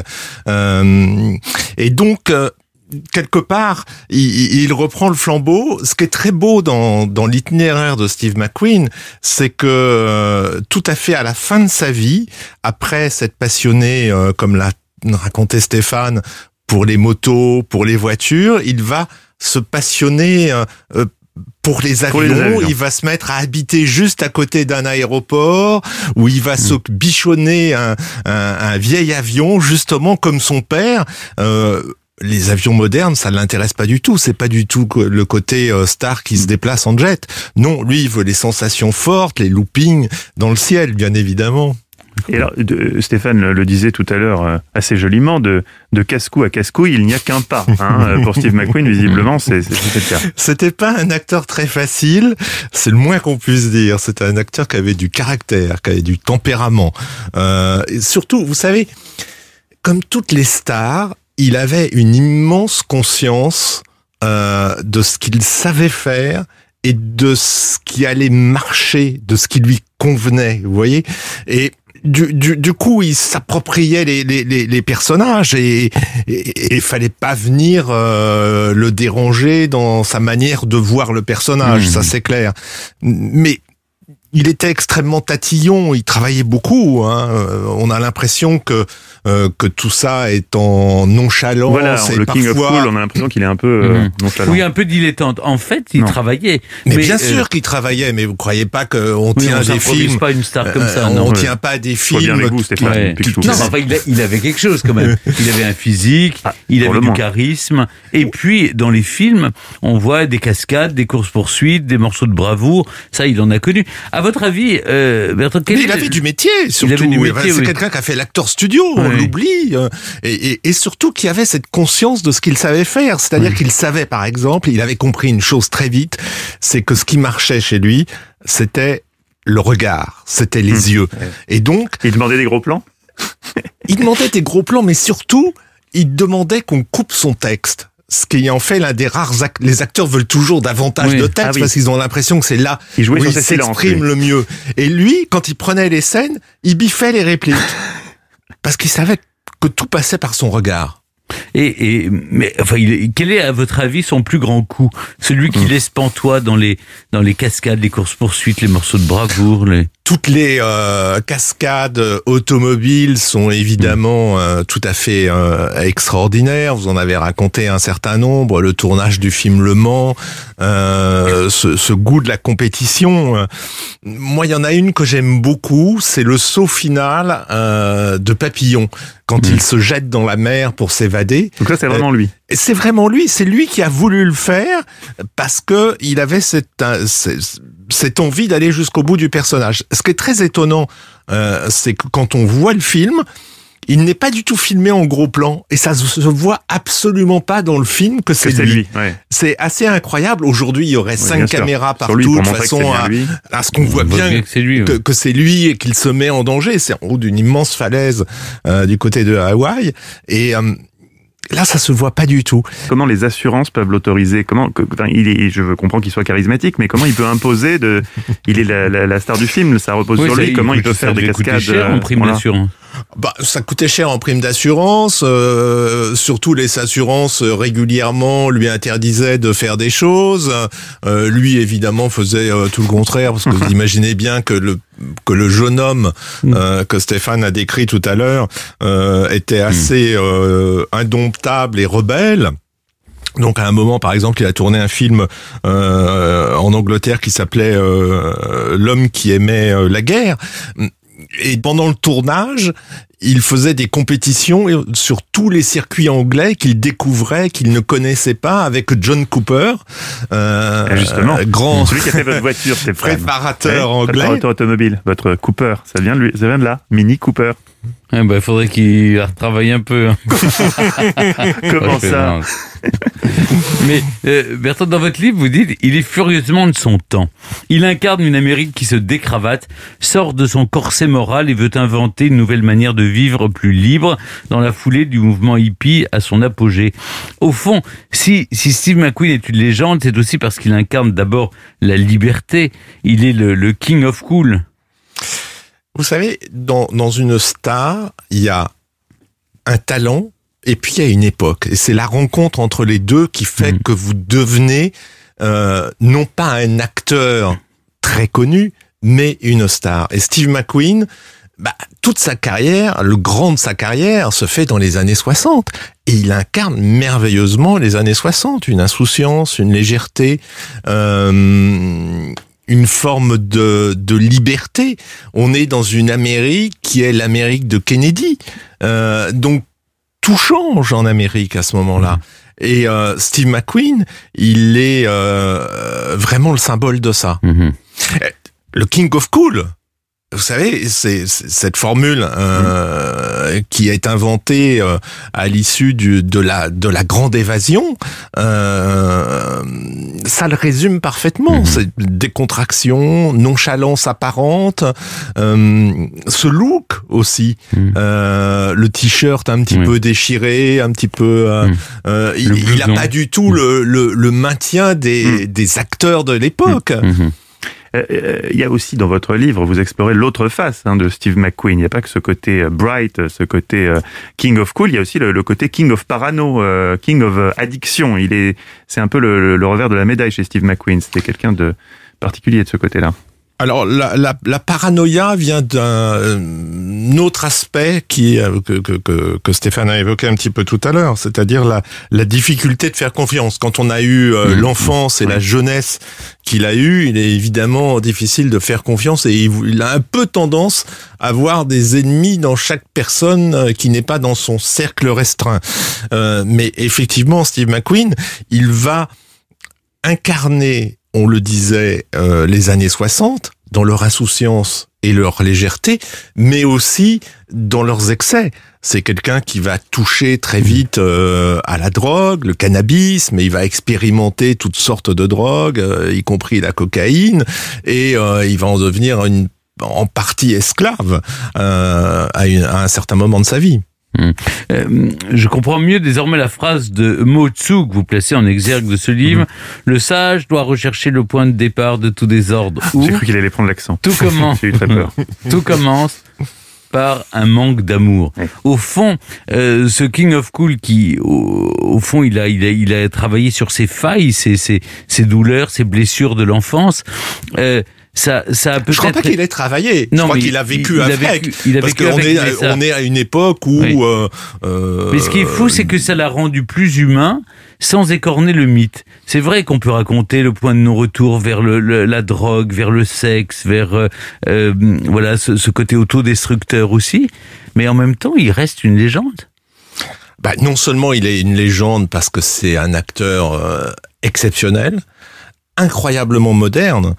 Euh, et donc, euh, quelque part, il, il reprend le flambeau. Ce qui est très beau dans, dans l'itinéraire de Steve McQueen, c'est que euh, tout à fait à la fin de sa vie, après s'être passionné, euh, comme l'a raconté Stéphane, pour les motos, pour les voitures, il va se passionner euh, euh, Pour les, avions, pour les avions, il va se mettre à habiter juste à côté d'un aéroport où il va mmh. se bichonner un, un, un vieil avion, justement comme son père. Euh, les avions modernes, ça ne l'intéresse pas du tout. C'est pas du tout le côté euh, star qui se déplace en jet. Non, lui, il veut les sensations fortes, les loopings dans le ciel, bien évidemment. Et alors, de, Stéphane le disait tout à l'heure euh, assez joliment, de, de casse-cou à casse-cou, il n'y a qu'un pas. Hein, pour Steve McQueen, visiblement, c'est, c'est, c'était le cas. C'était pas un acteur très facile, c'est le moins qu'on puisse dire. C'était un acteur qui avait du caractère, qui avait du tempérament. Euh, et surtout, vous savez, comme toutes les stars, il avait une immense conscience euh, de ce qu'il savait faire et de ce qui allait marcher, de ce qui lui convenait, vous voyez. Et Du, du, du coup, il s'appropriait les, les, les, les personnages et il fallait pas venir euh, le déranger dans sa manière de voir le personnage, mmh. ça c'est clair. Mais il était extrêmement tatillon, il travaillait beaucoup. Hein. On a l'impression que euh, que tout ça est en nonchalance. Voilà, et le parfois... King of Cool, on a l'impression qu'il est un peu euh, mmh. nonchalant. Oui, un peu dilettante. En fait, il non. travaillait. Mais, mais bien euh... sûr qu'il travaillait, mais vous croyez pas qu'on oui, tient on des films pas une star comme ça. euh, non. On Ouais. tient pas des Faut films. bien les goûts, Stéphane. Ouais. Qui, qui Non, enfin, il, a, il avait quelque chose quand même. Il avait un physique, ah, il avait du moins. charisme. Et puis, dans les films, on voit des cascades, des courses-poursuites, des morceaux de bravoure. Ça, il en a connu. À votre avis, euh, Bertrand, quel Mais est... il avait du métier, surtout. Il avait du métier, c'est oui. quelqu'un qui a fait l'acteur studio, on Oui. l'oublie. Et, et, et surtout qui avait cette conscience de ce qu'il savait faire. C'est-à-dire oui. qu'il savait, par exemple, il avait compris une chose très vite, c'est que ce qui marchait chez lui, c'était le regard, c'était les mmh. yeux. Et donc... Il demandait des gros plans ? Il demandait des gros plans, mais surtout, il demandait qu'on coupe son texte. Ce qui en fait l'un des rares acteurs. Les acteurs veulent toujours davantage oui. de texte ah oui. parce qu'ils ont l'impression que c'est là il où ils s'expriment le mieux. Et lui, quand il prenait les scènes, il biffait les répliques. Parce qu'il savait que tout passait par son regard. Et, et mais enfin, il, quel est à votre avis son plus grand coup ? Celui qui mmh. laisse pantois dans les dans les cascades, les courses poursuites, les morceaux de bravoure, les toutes les euh, cascades automobiles sont évidemment euh, tout à fait euh, extraordinaires. Vous en avez raconté un certain nombre. Le tournage du film Le Mans, euh, ce, ce goût de la compétition. Moi, il y en a une que j'aime beaucoup, c'est le saut final euh, de Papillon quand mmh. il se jette dans la mer pour s'évader. Donc là, c'est vraiment lui. Euh, c'est vraiment lui. C'est lui qui a voulu le faire parce que il avait cette, cette cette envie d'aller jusqu'au bout du personnage. Ce qui est très étonnant, euh, c'est que quand on voit le film, il n'est pas du tout filmé en gros plan et ça se voit absolument pas dans le film que c'est que lui. lui ouais. C'est assez incroyable. Aujourd'hui, il y aurait oui, cinq caméras partout lui, de façon à, à ce qu'on voit bien, bien que, c'est lui, que, ouais. que c'est lui et qu'il se met en danger. C'est en haut d'une immense falaise euh, du côté de Hawaï et euh, là, ça se voit pas du tout. Comment les assurances peuvent l'autoriser ? Comment que, enfin, il est, je comprends qu'il soit charismatique, mais comment il peut imposer de Il est la, la, la star du film, ça repose oui, sur lui. Comment il, il peut faire des cascades cher en prime voilà. d'assurance. Bah, ça coûtait cher en prime d'assurance. Euh, surtout, les assurances euh, régulièrement lui interdisaient de faire des choses. Euh, lui, évidemment, faisait euh, tout le contraire, parce que vous imaginez bien que le que le jeune homme euh, que Stéphane a décrit tout à l'heure euh, était assez euh, indomptable et rebelle. Donc à un moment, par exemple, il a tourné un film euh, en Angleterre qui s'appelait euh, L'homme qui aimait euh, la guerre. Et pendant le tournage, il faisait des compétitions sur tous les circuits anglais qu'il découvrait, qu'il ne connaissait pas, avec John Cooper, euh, justement, grand celui qui a fait votre voiture, c'est préparateur ouais, anglais, préparateur automobile. Votre Cooper, ça vient de lui, ça vient de là, Mini Cooper. Eh ben, il faudrait qu'il retravaille un peu. Hein. Comment ça? Mais euh, Bertrand, dans votre livre, vous dites il est furieusement de son temps. Il incarne une Amérique qui se décravate, sort de son corset moral et veut inventer une nouvelle manière de vivre plus libre dans la foulée du mouvement hippie à son apogée. Au fond, si, si Steve McQueen est une légende, c'est aussi parce qu'il incarne d'abord la liberté. Il est le, le King of Cool. Vous savez, dans, dans une star, il y a un talent et puis il y a une époque. Et c'est la rencontre entre les deux qui fait mmh. que vous devenez euh, non pas un acteur très connu, mais une star. Et Steve McQueen, bah, toute sa carrière, le grand de sa carrière, se fait dans les années soixante. Et il incarne merveilleusement les années soixante. Une insouciance, une légèreté... Euh, une forme de, de liberté. On est dans une Amérique qui est l'Amérique de Kennedy. Euh, donc, tout change en Amérique à ce moment-là. Mmh. Et euh, Steve McQueen, il est euh, vraiment le symbole de ça. Mmh. Le King of Cool, vous savez, c'est, c'est cette formule euh, mmh. qui est inventée euh, à l'issue du, de la de la grande évasion. Euh, ça le résume parfaitement. Mmh. C'est décontraction, nonchalance apparente, euh, ce look aussi, mmh. euh, le t-shirt un petit mmh. peu déchiré, un petit peu. Euh, mmh. euh, il, il a pas du tout mmh. le, le le maintien des mmh. des acteurs de l'époque. Mmh. Il euh, y a aussi dans votre livre, vous explorez l'autre face hein, de Steve McQueen. Il n'y a pas que ce côté euh, bright, ce côté euh, King of Cool. Il y a aussi le, le côté King of Parano, euh, King of euh, Addiction. Il est, c'est un peu le, le revers de la médaille chez Steve McQueen. C'était quelqu'un de particulier de ce côté-là. Alors la, la, la paranoïa vient d'un autre aspect qui que, que, que, que Stéphane a évoqué un petit peu tout à l'heure, c'est-à-dire la, la difficulté de faire confiance. Quand on a eu euh, mmh. l'enfance et mmh. la jeunesse qu'il a eu, il est évidemment difficile de faire confiance et il, il a un peu tendance à avoir des ennemis dans chaque personne qui n'est pas dans son cercle restreint. Euh, mais effectivement, Steve McQueen, il va incarner, on le disait, euh, les années soixante, dans leur insouciance et leur légèreté, mais aussi dans leurs excès. C'est quelqu'un qui va toucher très vite euh, à la drogue, le cannabis, mais il va expérimenter toutes sortes de drogues, euh, y compris la cocaïne, et euh, il va en devenir une, en partie esclave euh, à, une, à un certain moment de sa vie. Hum. Euh, je comprends mieux désormais la phrase de Mo Tzu que vous placez en exergue de ce livre. Mmh. Le sage doit rechercher le point de départ de tout désordre. Où J'ai cru qu'il allait prendre l'accent. Tout commence. J'ai eu très peur. Tout commence par un manque d'amour. Ouais. Au fond, euh, ce King of Cool qui, au, au fond, il a, il a, il a travaillé sur ses failles, ses, ses, ses douleurs, ses blessures de l'enfance. Euh, Ça, ça a peut-être... Je crois pas qu'il ait travaillé. Non, je crois qu'il a vécu il, avec. Il a vécu, il a parce qu'on est, on est à une époque où. Oui. Euh, euh, Mais ce qui est fou, c'est que ça l'a rendu plus humain, sans écorner le mythe. C'est vrai qu'on peut raconter le point de non-retour vers le, le, la drogue, vers le sexe, vers euh, euh, voilà ce, ce côté autodestructeur aussi. Mais en même temps, il reste une légende. Bah, non seulement il est une légende parce que c'est un acteur euh, exceptionnel, incroyablement moderne.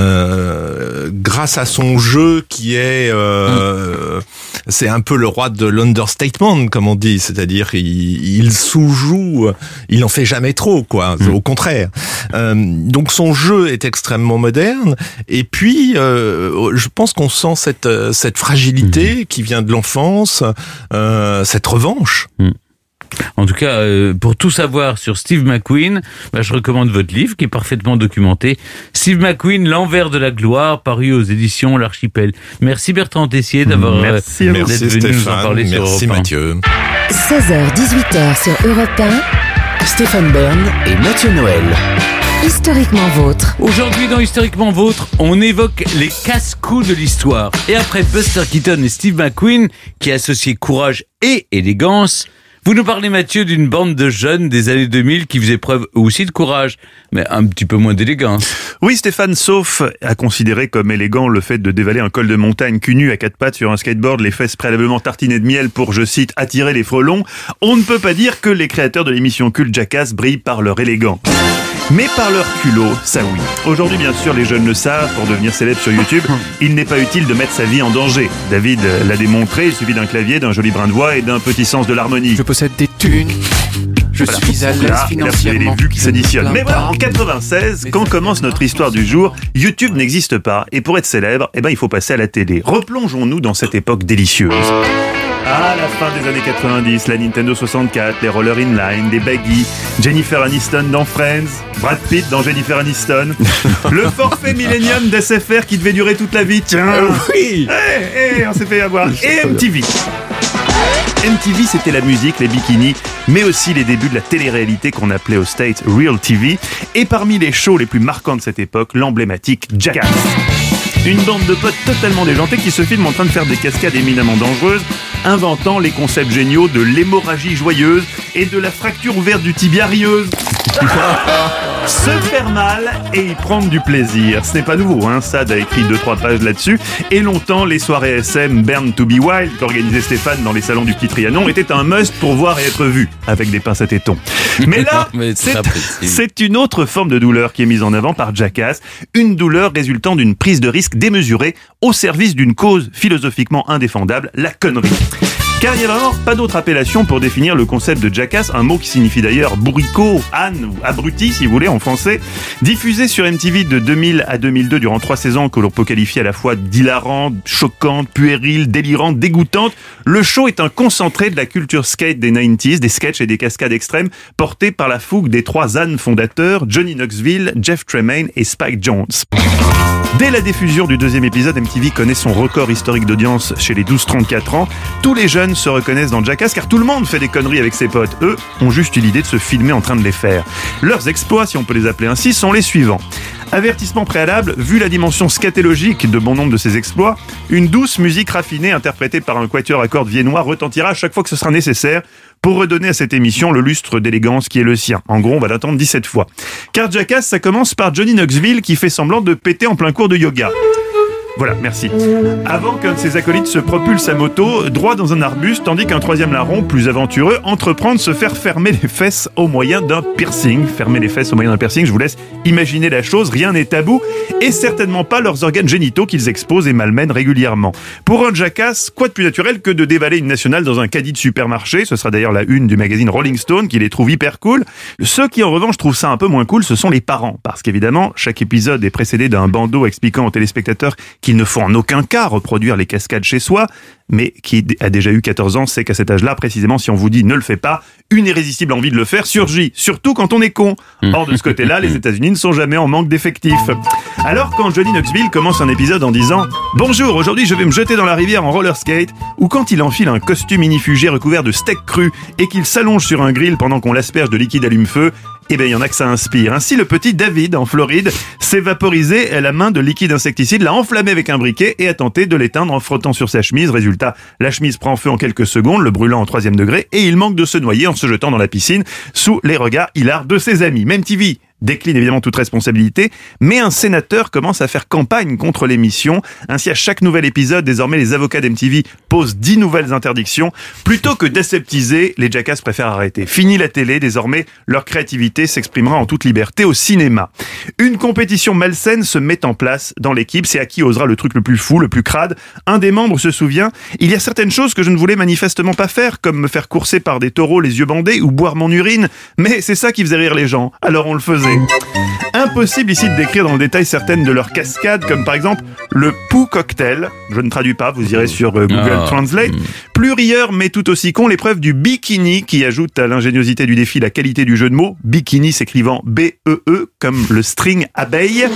Euh, grâce à son jeu qui est euh, mmh. c'est un peu le roi de l'understatement comme on dit, c'est-à-dire il, il sous-joue, il en fait jamais trop quoi, mmh. au contraire. Euh, donc son jeu est extrêmement moderne et puis euh, je pense qu'on sent cette cette fragilité mmh. qui vient de l'enfance, euh, cette revanche. Mmh. En tout cas, euh, pour tout savoir sur Steve McQueen, bah, je recommande votre livre qui est parfaitement documenté. Steve McQueen, l'envers de la gloire, paru aux éditions L'Archipel. Merci Bertrand Tessier d'avoir merci, euh, merci d'être venu Stéphane, nous en parler merci sur Europe un. Mathieu. seize heures dix-huit heures sur Europe un. Stéphane Bern et Mathieu Noël. Historiquement vôtre. Aujourd'hui dans Historiquement vôtre, on évoque les casse-coups de l'histoire. Et après Buster Keaton et Steve McQueen, qui associaient courage et élégance, vous nous parlez, Mathieu, d'une bande de jeunes des années deux mille qui faisaient preuve aussi de courage, mais un petit peu moins d'élégance. Oui, Stéphane, sauf à considérer comme élégant le fait de dévaler un col de montagne cul nu à quatre pattes sur un skateboard, les fesses préalablement tartinées de miel pour, je cite, attirer les frelons, on ne peut pas dire que les créateurs de l'émission culte Jackass brillent par leur élégance. Mais par leur culot, ça oui. Aujourd'hui, bien sûr, les jeunes le savent, pour devenir célèbre sur YouTube, il n'est pas utile de mettre sa vie en danger. David l'a démontré, il suffit d'un clavier, d'un joli brin de voix et d'un petit sens de l'harmonie. Je possède des thunes, je voilà. suis à l'aise là, financièrement. Là, les vues qui s'additionnent. Mais voilà, en quatre-vingt-seize, quand commence notre histoire du jour, YouTube n'existe pas. Et pour être célèbre, eh ben, il faut passer à la télé. Replongeons-nous dans cette époque délicieuse. À la fin des années quatre-vingt-dix, la Nintendo soixante-quatre, les rollers inline, les baggy, Jennifer Aniston dans Friends, Brad Pitt dans Jennifer Aniston, le forfait Millennium d'S F R qui devait durer toute la vie, tiens, oui, hey, hey, on s'est fait avoir, et M T V. M T V, c'était la musique, les bikinis, mais aussi les débuts de la télé-réalité qu'on appelait aux States Real T V, et parmi les shows les plus marquants de cette époque, l'emblématique Jackass. Une bande de potes totalement déjantés qui se filment en train de faire des cascades éminemment dangereuses, inventant les concepts géniaux de l'hémorragie joyeuse et de la fracture ouverte du tibia rieuse. Se faire mal et y prendre du plaisir. Ce n'est pas nouveau, hein. Sade a écrit deux trois pages là-dessus. Et longtemps, les soirées S M Burn to be Wild qu'organisait Stéphane dans les salons du Petit Trianon étaient un must pour voir et être vu, avec des pinces à tétons. Mais là, Mais c'est, c'est une autre forme de douleur qui est mise en avant par Jackass. Une douleur résultant d'une prise de risque démesurée au service d'une cause philosophiquement indéfendable, la connerie. Car il n'y a vraiment pas d'autre appellation pour définir le concept de Jackass, un mot qui signifie d'ailleurs bourricot, âne ou abruti si vous voulez en français. Diffusé sur M T V de deux mille à deux mille deux durant trois saisons que l'on peut qualifier à la fois d'hilarante, choquante, puérile, délirante, dégoûtante, le show est un concentré de la culture skate des quatre-vingt-dix, des sketchs et des cascades extrêmes portés par la fougue des trois ânes fondateurs, Johnny Knoxville, Jeff Tremaine et Spike Jonze. Dès la diffusion du deuxième épisode, M T V connaît son record historique d'audience chez les douze trente-quatre ans. Tous les jeunes se reconnaissent dans Jackass car tout le monde fait des conneries avec ses potes. Eux ont juste eu l'idée de se filmer en train de les faire. Leurs exploits, si on peut les appeler ainsi, sont les suivants. Avertissement préalable, vu la dimension scatologique de bon nombre de ces exploits, une douce musique raffinée interprétée par un quatuor à cordes viennois retentira à chaque fois que ce sera nécessaire pour redonner à cette émission le lustre d'élégance qui est le sien. En gros, on va l'attendre dix-sept fois. Car Jackass, ça commence par Johnny Knoxville qui fait semblant de péter en plein cours de yoga. Voilà, merci. Avant qu'un de ses acolytes se propulse à moto droit dans un arbuste, tandis qu'un troisième larron, plus aventureux, entreprend de se faire fermer les fesses au moyen d'un piercing. Fermer les fesses au moyen d'un piercing, je vous laisse imaginer la chose, rien n'est tabou, et certainement pas leurs organes génitaux qu'ils exposent et malmènent régulièrement. Pour un Jackass, quoi de plus naturel que de dévaler une nationale dans un caddie de supermarché? Ce sera d'ailleurs la une du magazine Rolling Stone qui les trouve hyper cool. Ceux qui en revanche trouvent ça un peu moins cool, ce sont les parents, parce qu'évidemment, chaque épisode est précédé d'un bandeau expliquant aux téléspectateurs qu'il ne faut en aucun cas reproduire les cascades chez soi, mais qui a déjà eu quatorze ans sait qu'à cet âge-là, précisément, si on vous dit ne le fais pas, une irrésistible envie de le faire surgit, surtout quand on est con. Or, de ce côté-là, les États-Unis ne sont jamais en manque d'effectifs. Alors, quand Johnny Knoxville commence un épisode en disant « Bonjour, aujourd'hui je vais me jeter dans la rivière en roller skate », ou quand il enfile un costume inifugé recouvert de steak cru et qu'il s'allonge sur un grill pendant qu'on l'asperge de liquide allume-feu, eh bien, il y en a que ça inspire. Ainsi, le petit David, en Floride, s'est vaporisé à la main de liquide insecticide, l'a enflammé avec un briquet et a tenté de l'éteindre en frottant sur sa chemise. Résultat, la chemise prend feu en quelques secondes, le brûlant en troisième degré, et il manque de se noyer en se jetant dans la piscine sous les regards hilars de ses amis. Même T V décline évidemment toute responsabilité, mais un sénateur commence à faire campagne contre l'émission. Ainsi, à chaque nouvel épisode, désormais, les avocats d'M T V posent dix nouvelles interdictions. Plutôt que d'aseptiser, les Jackass préfèrent arrêter. Fini la télé, désormais, leur créativité s'exprimera en toute liberté au cinéma. Une compétition malsaine se met en place dans l'équipe. C'est à qui osera le truc le plus fou, le plus crade. Un des membres se souvient, il y a certaines choses que je ne voulais manifestement pas faire, comme me faire courser par des taureaux les yeux bandés ou boire mon urine, mais c'est ça qui faisait rire les gens. Alors on le faisait. Impossible ici de décrire dans le détail certaines de leurs cascades, comme par exemple le Poo Cocktail. Je ne traduis pas, vous irez sur euh, Google oh. Translate. Plus rieur, mais tout aussi con, l'épreuve du bikini, qui ajoute à l'ingéniosité du défi la qualité du jeu de mots. Bikini s'écrivant B E E, comme le string abeille.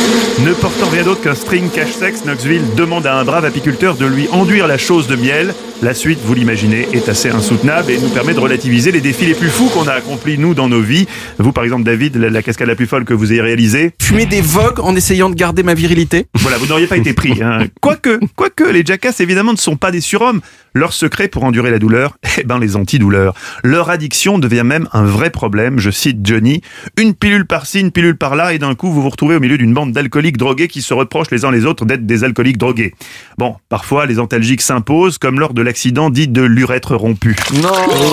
Ne portant rien d'autre qu'un string cache-sexe, Knoxville demande à un brave apiculteur de lui enduire la chose de miel. La suite, vous l'imaginez, est assez insoutenable et nous permet de relativiser les défis les plus fous qu'on a accomplis, nous, dans nos vies. Vous, par exemple, David, la, la cascade la plus folle que vous ayez réalisée? Fumer des vogues en essayant de garder ma virilité. Voilà, vous n'auriez pas été pris. Hein. Quoique, quoique, les Jackass, évidemment, ne sont pas des surhommes. Leur secret pour endurer la douleur, eh ben, les antidouleurs. Leur addiction devient même un vrai problème. Je cite Johnny. Une pilule par-ci, une pilule par-là, et d'un coup, vous vous retrouvez au milieu d'une bande d'alcooliques drogués qui se reprochent les uns les autres d'être des alcooliques drogués. Bon, parfois, les antalgiques s'imposent, comme lors de l'accident dit de l'urètre rompu. Non.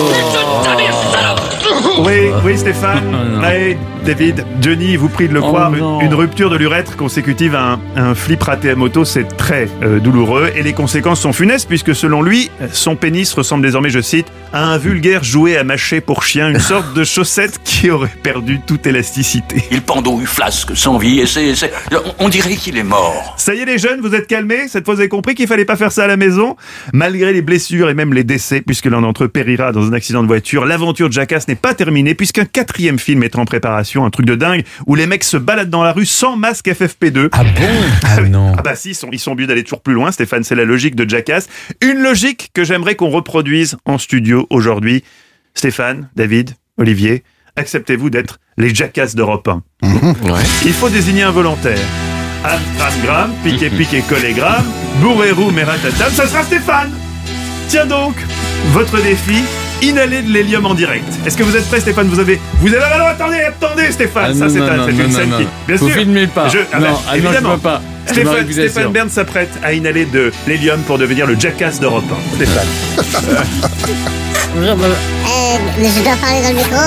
Oui, oui, Stéphane. Oui, David. Johnny vous prie de le oh croire. Une, une rupture de l'urètre consécutive à un, un flip raté à moto, c'est très euh, douloureux. Et les conséquences sont funestes puisque, selon lui, son pénis ressemble désormais, je cite, à un vulgaire jouet à mâcher pour chien, une sorte de chaussette qui aurait perdu toute élasticité. Il pendouille flasque sans vie et c'est, c'est... on dirait qu'il est mort. Ça y est les jeunes, vous êtes calmés? Cette fois vous avez compris qu'il fallait pas faire ça à la maison? Malgré les blessures et même les décès, puisque l'un d'entre eux périra dans un accident de voiture, l'aventure de Jackass n'est pas terminée puisqu'un quatrième film est en préparation, un truc de dingue, où les mecs se baladent dans la rue sans masque F F P deux. Ah bon? Ah non. Ah bah si, ils sont, ils sont obligés d'aller toujours plus loin, Stéphane, c'est la logique de Jackass. Une logique que j'aimerais qu'on reproduise en studio aujourd'hui. Stéphane, David, Olivier, acceptez-vous d'être les Jackass d'Europe un? Mmh, ouais. Il faut désigner un volontaire. Amstramgram, piqué piqué collégramme, bourré-roux, mératatam, ça sera Stéphane. Tiens donc, votre défi, inhaler de l'hélium en direct. Est-ce que vous êtes prêts, Stéphane? Vous avez... Vous avez... Alors, attendez, attendez, Stéphane. Ah, ça, non, c'est, non, un, c'est non, une non, scène non. qui... Bien Vous sûr. filmez pas. Je... Ah, non, bah, ah, évidemment. non, je peux pas. Stéphane, Stéphane Bern s'apprête à inhaler de l'hélium pour devenir le Jackass d'Europe un. Stéphane. Bonjour, bonjour. Euh, je dois parler dans le micro.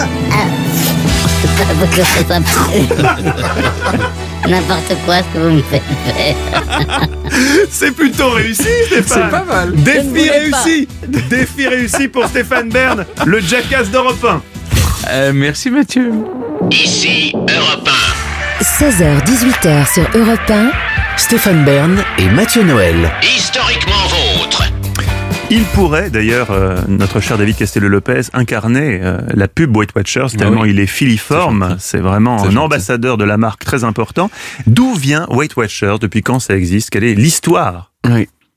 Euh, N'importe quoi ce que vous me faites faire. C'est plutôt réussi, Stéphane. C'est pas mal. Défi réussi. Pas. Défi réussi pour Stéphane Bern, le Jackass d'Europe un. Euh, merci Mathieu. Ici Europe un. seize heures dix-huit heures sur Europe un. Stéphane Bern et Mathieu Noël. Historiquement vôtre. Il pourrait d'ailleurs, euh, notre cher David Castello-Lopez, incarner euh, la pub Weight Watchers, tellement ah oui. il est filiforme. C'est, c'est vraiment c'est un gentil. ambassadeur de la marque très important. D'où vient Weight Watchers? Depuis quand ça existe? Quelle est l'histoire oui.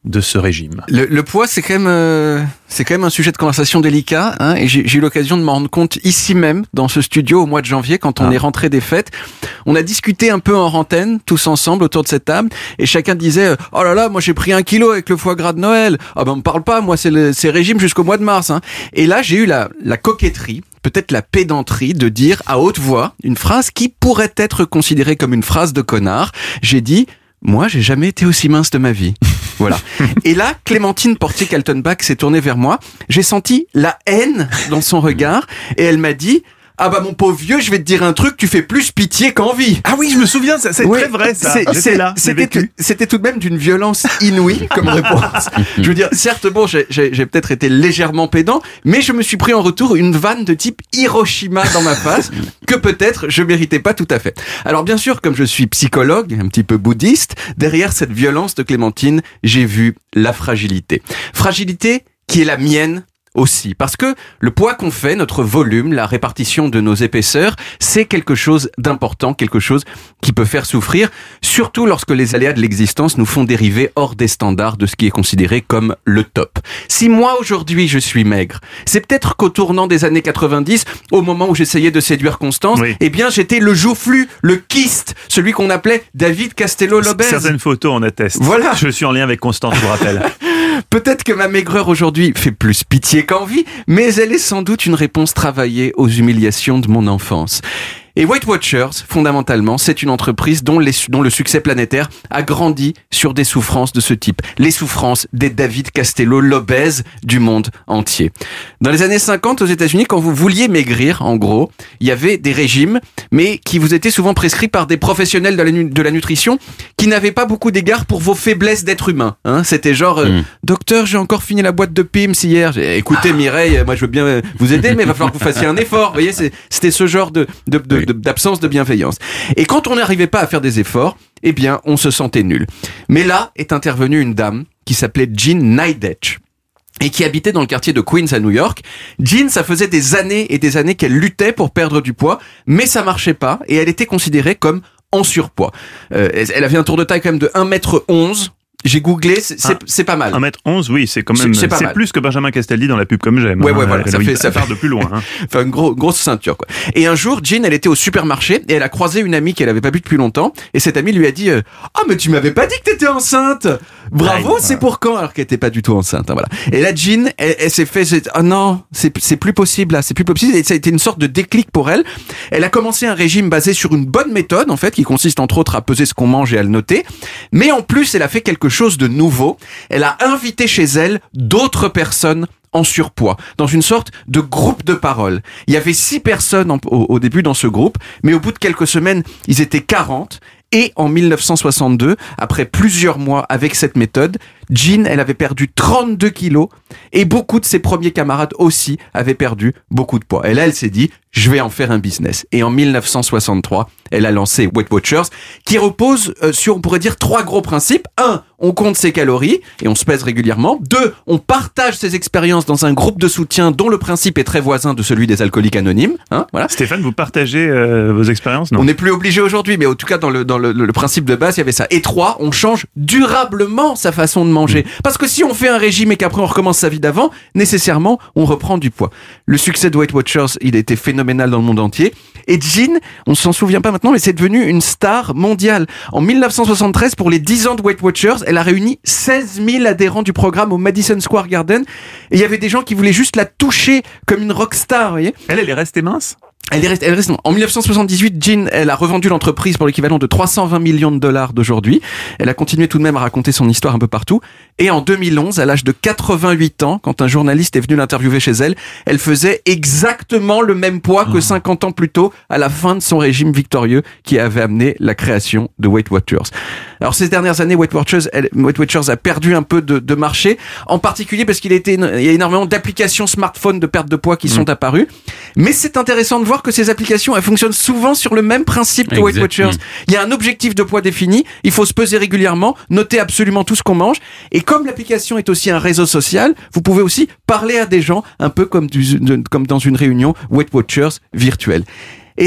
de ce régime. Le, le poids, c'est quand même, euh, c'est quand même un sujet de conversation délicat, hein, et j'ai, j'ai eu l'occasion de m'en rendre compte ici même, dans ce studio, au mois de janvier, quand on ah. est rentré des fêtes. On a discuté un peu en antenne, tous ensemble, autour de cette table, et chacun disait, oh là là, moi j'ai pris un kilo avec le foie gras de Noël. Ah ben, on me parle pas, moi c'est le, c'est régime jusqu'au mois de mars, hein. Et là, j'ai eu la, la coquetterie, peut-être la pédanterie de dire à haute voix une phrase qui pourrait être considérée comme une phrase de connard. J'ai dit, moi, j'ai jamais été aussi mince de ma vie. Voilà. Et là, Clémentine Portier-Kaltenbach s'est tournée vers moi. J'ai senti la haine dans son regard et elle m'a dit, ah bah mon pauvre vieux, je vais te dire un truc, tu fais plus pitié qu'envie. Ah oui, je me souviens, c'est, c'est oui, très vrai ça. C'est, c'est, là, c'était, c'était tout de même d'une violence inouïe comme réponse. Je veux dire, certes, bon, j'ai, j'ai, j'ai peut-être été légèrement pédant, mais je me suis pris en retour une vanne de type Hiroshima dans ma face que peut-être je méritais pas tout à fait. Alors bien sûr, comme je suis psychologue, un petit peu bouddhiste, derrière cette violence de Clémentine, j'ai vu la fragilité. Fragilité qui est la mienne aussi, parce que le poids qu'on fait, notre volume, la répartition de nos épaisseurs, c'est quelque chose d'important, quelque chose qui peut faire souffrir, surtout lorsque les aléas de l'existence nous font dériver hors des standards de ce qui est considéré comme le top. Si moi aujourd'hui je suis maigre, c'est peut-être qu'au tournant des années quatre-vingt-dix, au moment où j'essayais de séduire Constance, oui. eh bien j'étais le joufflu, le kyste, celui qu'on appelait David Castello-Lobez. Certaines photos en attestent. Voilà. Je suis en lien avec Constance, je vous rappelle. Peut-être que ma maigreur aujourd'hui fait plus pitié qu'envie, mais elle est sans doute une réponse travaillée aux humiliations de mon enfance. Et Weight Watchers, fondamentalement, c'est une entreprise dont, les, dont le succès planétaire a grandi sur des souffrances de ce type. Les souffrances des David Castello-Lobez du monde entier. Dans les années cinquante, aux États-Unis, quand vous vouliez maigrir, en gros, il y avait des régimes, mais qui vous étaient souvent prescrits par des professionnels de la, nu- de la nutrition qui n'avaient pas beaucoup d'égard pour vos faiblesses d'être humain. Hein, c'était genre, euh, mmh. docteur, j'ai encore fini la boîte de Pims hier. J'ai, écoutez, Mireille, moi je veux bien vous aider, mais il va falloir que vous fassiez un effort. Vous voyez, c'est, c'était ce genre de, de, de d'absence de bienveillance. Et quand on n'arrivait pas à faire des efforts, eh bien, on se sentait nul. Mais là est intervenue une dame qui s'appelait Jean Nidetch et qui habitait dans le quartier de Queens à New York. Jean, ça faisait des années et des années qu'elle luttait pour perdre du poids, mais ça marchait pas et elle était considérée comme en surpoids. Euh, elle avait un tour de taille quand même de un mètre onze. J'ai googlé, c'est, c'est, c'est pas mal. un mètre onze, oui, c'est quand même, c'est, c'est, c'est plus que Benjamin Castaldi dans la pub Comme J'aime. Ouais, hein, ouais, voilà, ça fait, ça part de plus loin, hein. Enfin, une gros, grosse ceinture, quoi. Et un jour, Jean, elle était au supermarché et elle a croisé une amie qu'elle avait pas vue depuis longtemps et cette amie lui a dit, euh, ah, mais tu m'avais pas dit que t'étais enceinte! Bravo, ouais, c'est ouais. pour quand? Alors qu'elle était pas du tout enceinte, hein, voilà. Et là, Jean, elle, elle s'est fait, ah oh non, c'est, c'est plus possible, là, c'est plus possible. Et ça a été une sorte de déclic pour elle. Elle a commencé un régime basé sur une bonne méthode, en fait, qui consiste entre autres à peser ce qu'on mange et à le noter. Mais en plus, elle a fait quelque chose de nouveau. Elle a invité chez elle d'autres personnes en surpoids, dans une sorte de groupe de parole. Il y avait six personnes en, au, au début dans ce groupe, mais au bout de quelques semaines, ils étaient quarante. Et en dix-neuf cent soixante-deux, après plusieurs mois avec cette méthode, Jean, elle avait perdu trente-deux kilos et beaucoup de ses premiers camarades aussi avaient perdu beaucoup de poids. Et là, elle s'est dit, je vais en faire un business. Et en dix-neuf cent soixante-trois, elle a lancé Weight Watchers, qui repose euh, sur, on pourrait dire, trois gros principes. Un, on compte ses calories et on se pèse régulièrement. Deux, on partage ses expériences dans un groupe de soutien dont le principe est très voisin de celui des alcooliques anonymes. Hein, voilà. Stéphane, vous partagez euh, vos expériences, non? On n'est plus obligé aujourd'hui, mais en tout cas, dans le, dans le, le principe de base, il y avait ça. Et trois, on change durablement sa façon de manger. Parce que si on fait un régime et qu'après on recommence sa vie d'avant, nécessairement, on reprend du poids. Le succès de Weight Watchers, il a été phénoménal dans le monde entier. Et Jean, on s'en souvient pas maintenant, mais c'est devenu une star mondiale. En dix-neuf cent soixante-treize, pour les dix ans de Weight Watchers, elle a réuni seize mille adhérents du programme au Madison Square Garden. Et il y avait des gens qui voulaient juste la toucher comme une rockstar, vous voyez. Elle, elle est restée mince? Elle est restée, elle est restée. En dix-neuf cent soixante-dix-huit, Jean, elle a revendu l'entreprise pour l'équivalent de trois cent vingt millions de dollars d'aujourd'hui. Elle a continué tout de même à raconter son histoire un peu partout. Et en deux mille onze, à l'âge de quatre-vingt-huit ans, quand un journaliste est venu l'interviewer chez elle, elle faisait exactement le même poids que cinquante ans plus tôt, à la fin de son régime victorieux qui avait amené la création de Weight Watchers. Alors ces dernières années, Weight Watchers, elle, Weight Watchers a perdu un peu de, de marché, en particulier parce qu'il a été, il y a énormément d'applications smartphones de perte de poids qui mmh. sont apparues. Mais c'est intéressant de voir que ces applications, elles fonctionnent souvent sur le même principe que Weight Watchers. Il y a un objectif de poids défini, il faut se peser régulièrement, noter absolument tout ce qu'on mange. Et comme l'application est aussi un réseau social, vous pouvez aussi parler à des gens un peu comme, du, de, comme dans une réunion Weight Watchers virtuelle. Et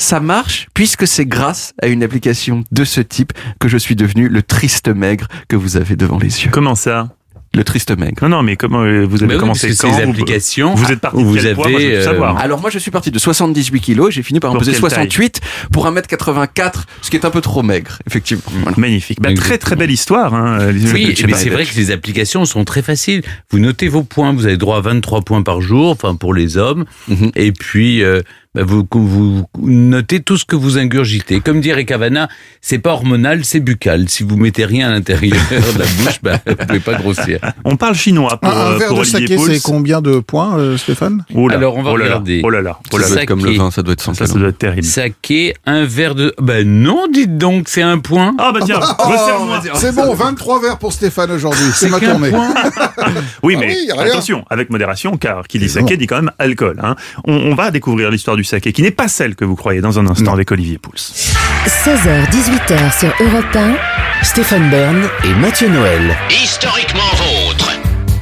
ça marche puisque c'est grâce à une application de ce type que je suis devenu le triste maigre que vous avez devant les yeux. Comment ça ? Le triste maigre. Non, non, mais comment euh, vous avez Mais oui, commencé parce que quand ces vous- applications, Vous êtes parti où de vous quel poids ? Moi, je veux avez, tout savoir. euh, Alors moi je suis parti de soixante-dix-huit kilos et j'ai fini par en Pour peser quelle taille ? soixante-huit pour un mètre quatre-vingt-quatre, ce qui est un peu trop maigre, effectivement. Voilà. Magnifique. Bah, très très Exactement. belle histoire. Hein. Oui, Je sais mais pas. c'est vrai que les applications sont très faciles. Vous notez vos points, vous avez droit à vingt-trois points par jour, enfin pour les hommes, Mhm. et puis euh, bah, vous, vous notez tout ce que vous ingurgitez. Comme dirait Cavana, c'est pas hormonal, c'est buccal. Si vous mettez rien à l'intérieur de la bouche, bah, vous pouvez pas grossir. On parle chinois pour, Un, un euh, verre pour de Olivier saké, Pouls. c'est combien de points, euh, Stéphane ? Oh là, Alors, on va oh là là, regarder. Oh là là, oh là Ça là. doit être comme le Saké. vin, ça doit être sans Ça, ça calme. doit être terrible. Saké, un verre de... Ben non, dites donc, c'est un point. Ah bah tiens, Oh, resserre-moi. c'est bon, vingt-trois verres pour Stéphane aujourd'hui. C'est ma qu'un tournée. point. Oui, Ah mais oui, rien. attention, avec modération, car qui dit Évidemment. saké dit quand même alcool. Hein. On, on va découvrir l'histoire du saké, qui n'est pas celle que vous croyez dans un instant Non. avec Olivier Pouls. seize heures dix-huit heures sur Europe un. Stéphane Bern et Mathieu Noël. Historiquement vôtre.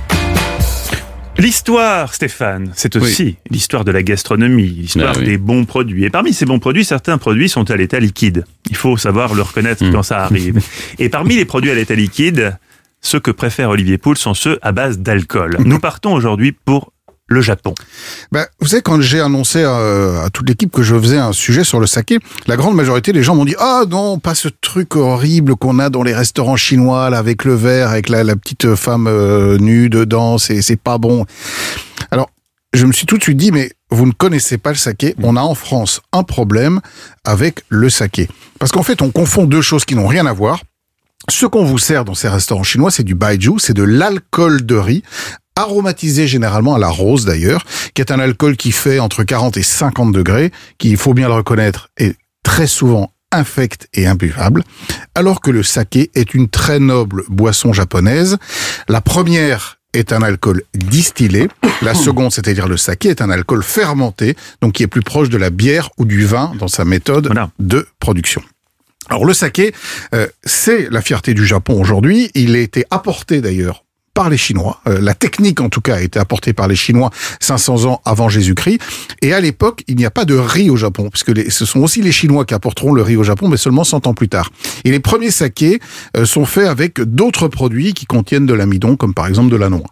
L'histoire, Stéphane, c'est aussi l'histoire de la gastronomie, l'histoire Ah oui. des bons produits. Et parmi ces bons produits, certains produits sont à l'état liquide. Il faut savoir le reconnaître Mmh. quand ça arrive. Et parmi les produits à l'état liquide, ceux que préfère Olivier Pouls sont ceux à base d'alcool. Nous partons aujourd'hui pour le Japon. Ben, vous savez, quand j'ai annoncé euh, à toute l'équipe que je faisais un sujet sur le saké, la grande majorité des gens m'ont dit « Ah non, pas ce truc horrible qu'on a dans les restaurants chinois, là, avec le verre, avec la, la petite femme euh, nue dedans, c'est, c'est pas bon. » Alors, je me suis tout de suite dit « Mais vous ne connaissez pas le saké. On a en France un problème avec le saké. » Parce qu'en fait, on confond deux choses qui n'ont rien à voir. Ce qu'on vous sert dans ces restaurants chinois, c'est du baijiu, c'est de l'alcool de riz, aromatisé généralement à la rose d'ailleurs, qui est un alcool qui fait entre quarante et cinquante degrés, qui, il faut bien le reconnaître, est très souvent infect et imbuvable, alors que le saké est une très noble boisson japonaise. La première est un alcool distillé, la seconde, c'est-à-dire le saké, est un alcool fermenté, donc qui est plus proche de la bière ou du vin dans sa méthode Voilà. de production. Alors le saké, euh, c'est la fierté du Japon aujourd'hui. Il a été apporté d'ailleurs par les Chinois. Euh, la technique, en tout cas, a été apportée par les Chinois cinq cents ans avant Jésus-Christ. Et à l'époque, il n'y a pas de riz au Japon, puisque les, ce sont aussi les Chinois qui apporteront le riz au Japon, mais seulement cent ans plus tard. Et les premiers sakés euh, sont faits avec d'autres produits qui contiennent de l'amidon, comme par exemple de la noix.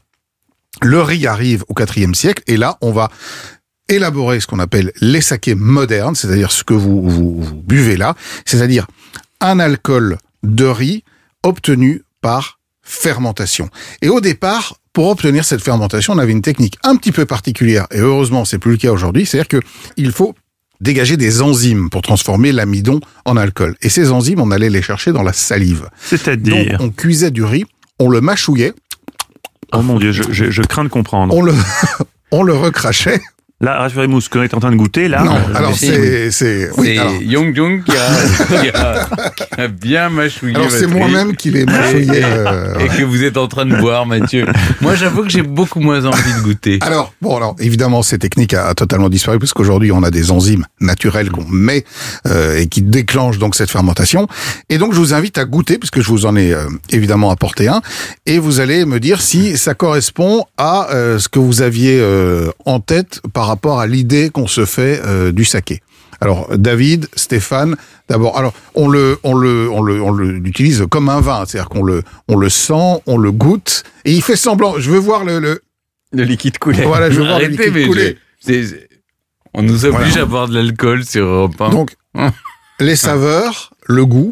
Le riz arrive au quatrième siècle, et là, on va élaborer ce qu'on appelle les sakés modernes, c'est-à-dire ce que vous, vous, vous buvez là, c'est-à-dire un alcool de riz obtenu par fermentation. Et au départ, pour obtenir cette fermentation, on avait une technique un petit peu particulière, et heureusement, c'est plus le cas aujourd'hui, c'est-à-dire que il faut dégager des enzymes pour transformer l'amidon en alcool. Et ces enzymes, on allait les chercher dans la salive. Donc, C'est-à-dire... on cuisait du riz, on le mâchouillait, Oh mon Dieu, je, je, je crains de comprendre. on le, on le recrachait. Là, rassurez-vous, ce qu'on est en train de goûter, là... Non, euh, alors si, c'est, c'est, oui, C'est alors, Yong Jung qui a, qui a- qui a bien mâchouillé. alors c'est votre moi-même riz. qui l'ai mâchouillé. euh, Et que vous êtes en train de boire, Mathieu. Moi, j'avoue que j'ai beaucoup moins envie de goûter. Alors, bon, alors, évidemment, cette technique a, a totalement disparu parce qu'aujourd'hui, on a des enzymes naturelles qu'on met euh, et qui déclenchent donc cette fermentation. Et donc, je vous invite à goûter, puisque je vous en ai euh, évidemment apporté un, et vous allez me dire si ça correspond à euh, ce que vous aviez euh, en tête par rapport à l'idée qu'on se fait euh, du saké. Alors, David, Stéphane, d'abord, alors, on le, on le, on le, on le l'utilise comme un vin, c'est-à-dire qu'on le, on le sent, on le goûte, et il fait semblant. Je veux voir le, le Le liquide couler. voilà, je veux voir le Arrêtez, liquide mais couler. je- c'est- c'est- on nous oblige Voilà. à boire de l'alcool sur Europe un. Donc, les saveurs, le goût.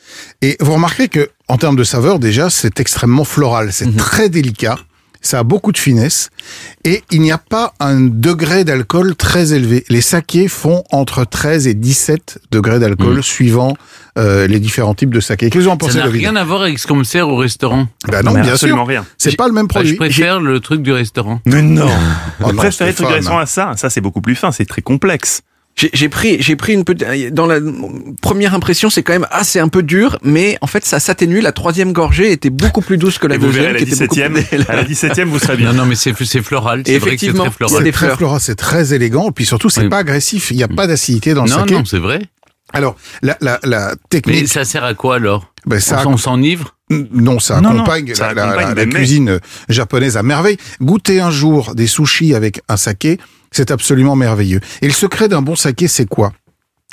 Et vous remarquez que, en termes de saveurs, déjà, c'est extrêmement floral. C'est Mhm. très délicat. Ça a beaucoup de finesse. Et il n'y a pas un degré d'alcool très élevé. Les sakés font entre treize et dix-sept degrés d'alcool Mhm. suivant euh, les différents types de sakés. Qu'est-ce que vous en pensez, Ça n'a David? rien à voir avec ce qu'on me sert au restaurant. Bah non, mais bien absolument sûr. rien. C'est pas le même Bah, produit. je préfère le truc du restaurant. Mais non. Oh Vous non, préférez le truc Stéphane. restaurant à ça Ça, c'est beaucoup plus fin, c'est très complexe. J'ai j'ai pris, j'ai pris une petite. Dans la première impression, c'est quand même assez un peu dur, mais en fait, ça s'atténue. La troisième gorgée était beaucoup plus douce que la Et vous deuxième, verrez, à la qui était beaucoup dix-septième, plus. à la dix-septième, vous serez bien. Non, non, mais c'est c'est floral. Et C'est vrai que c'est effectivement, très floral. c'est des C'est très fleurs. floral, c'est très élégant. Et puis surtout, c'est Oui. pas agressif. Il n'y a pas d'acidité dans le Non, saké. non, c'est vrai. Alors, la, la, la Mais technique, ça sert à quoi alors ben, ça, On s'enivre non, ça Non, non, accompagne ça la, la- accompagne, la- la mais- cuisine japonaise à merveille. Goûter un jour des sushis avec un saké, c'est absolument merveilleux. Et le secret d'un bon saké, c'est quoi?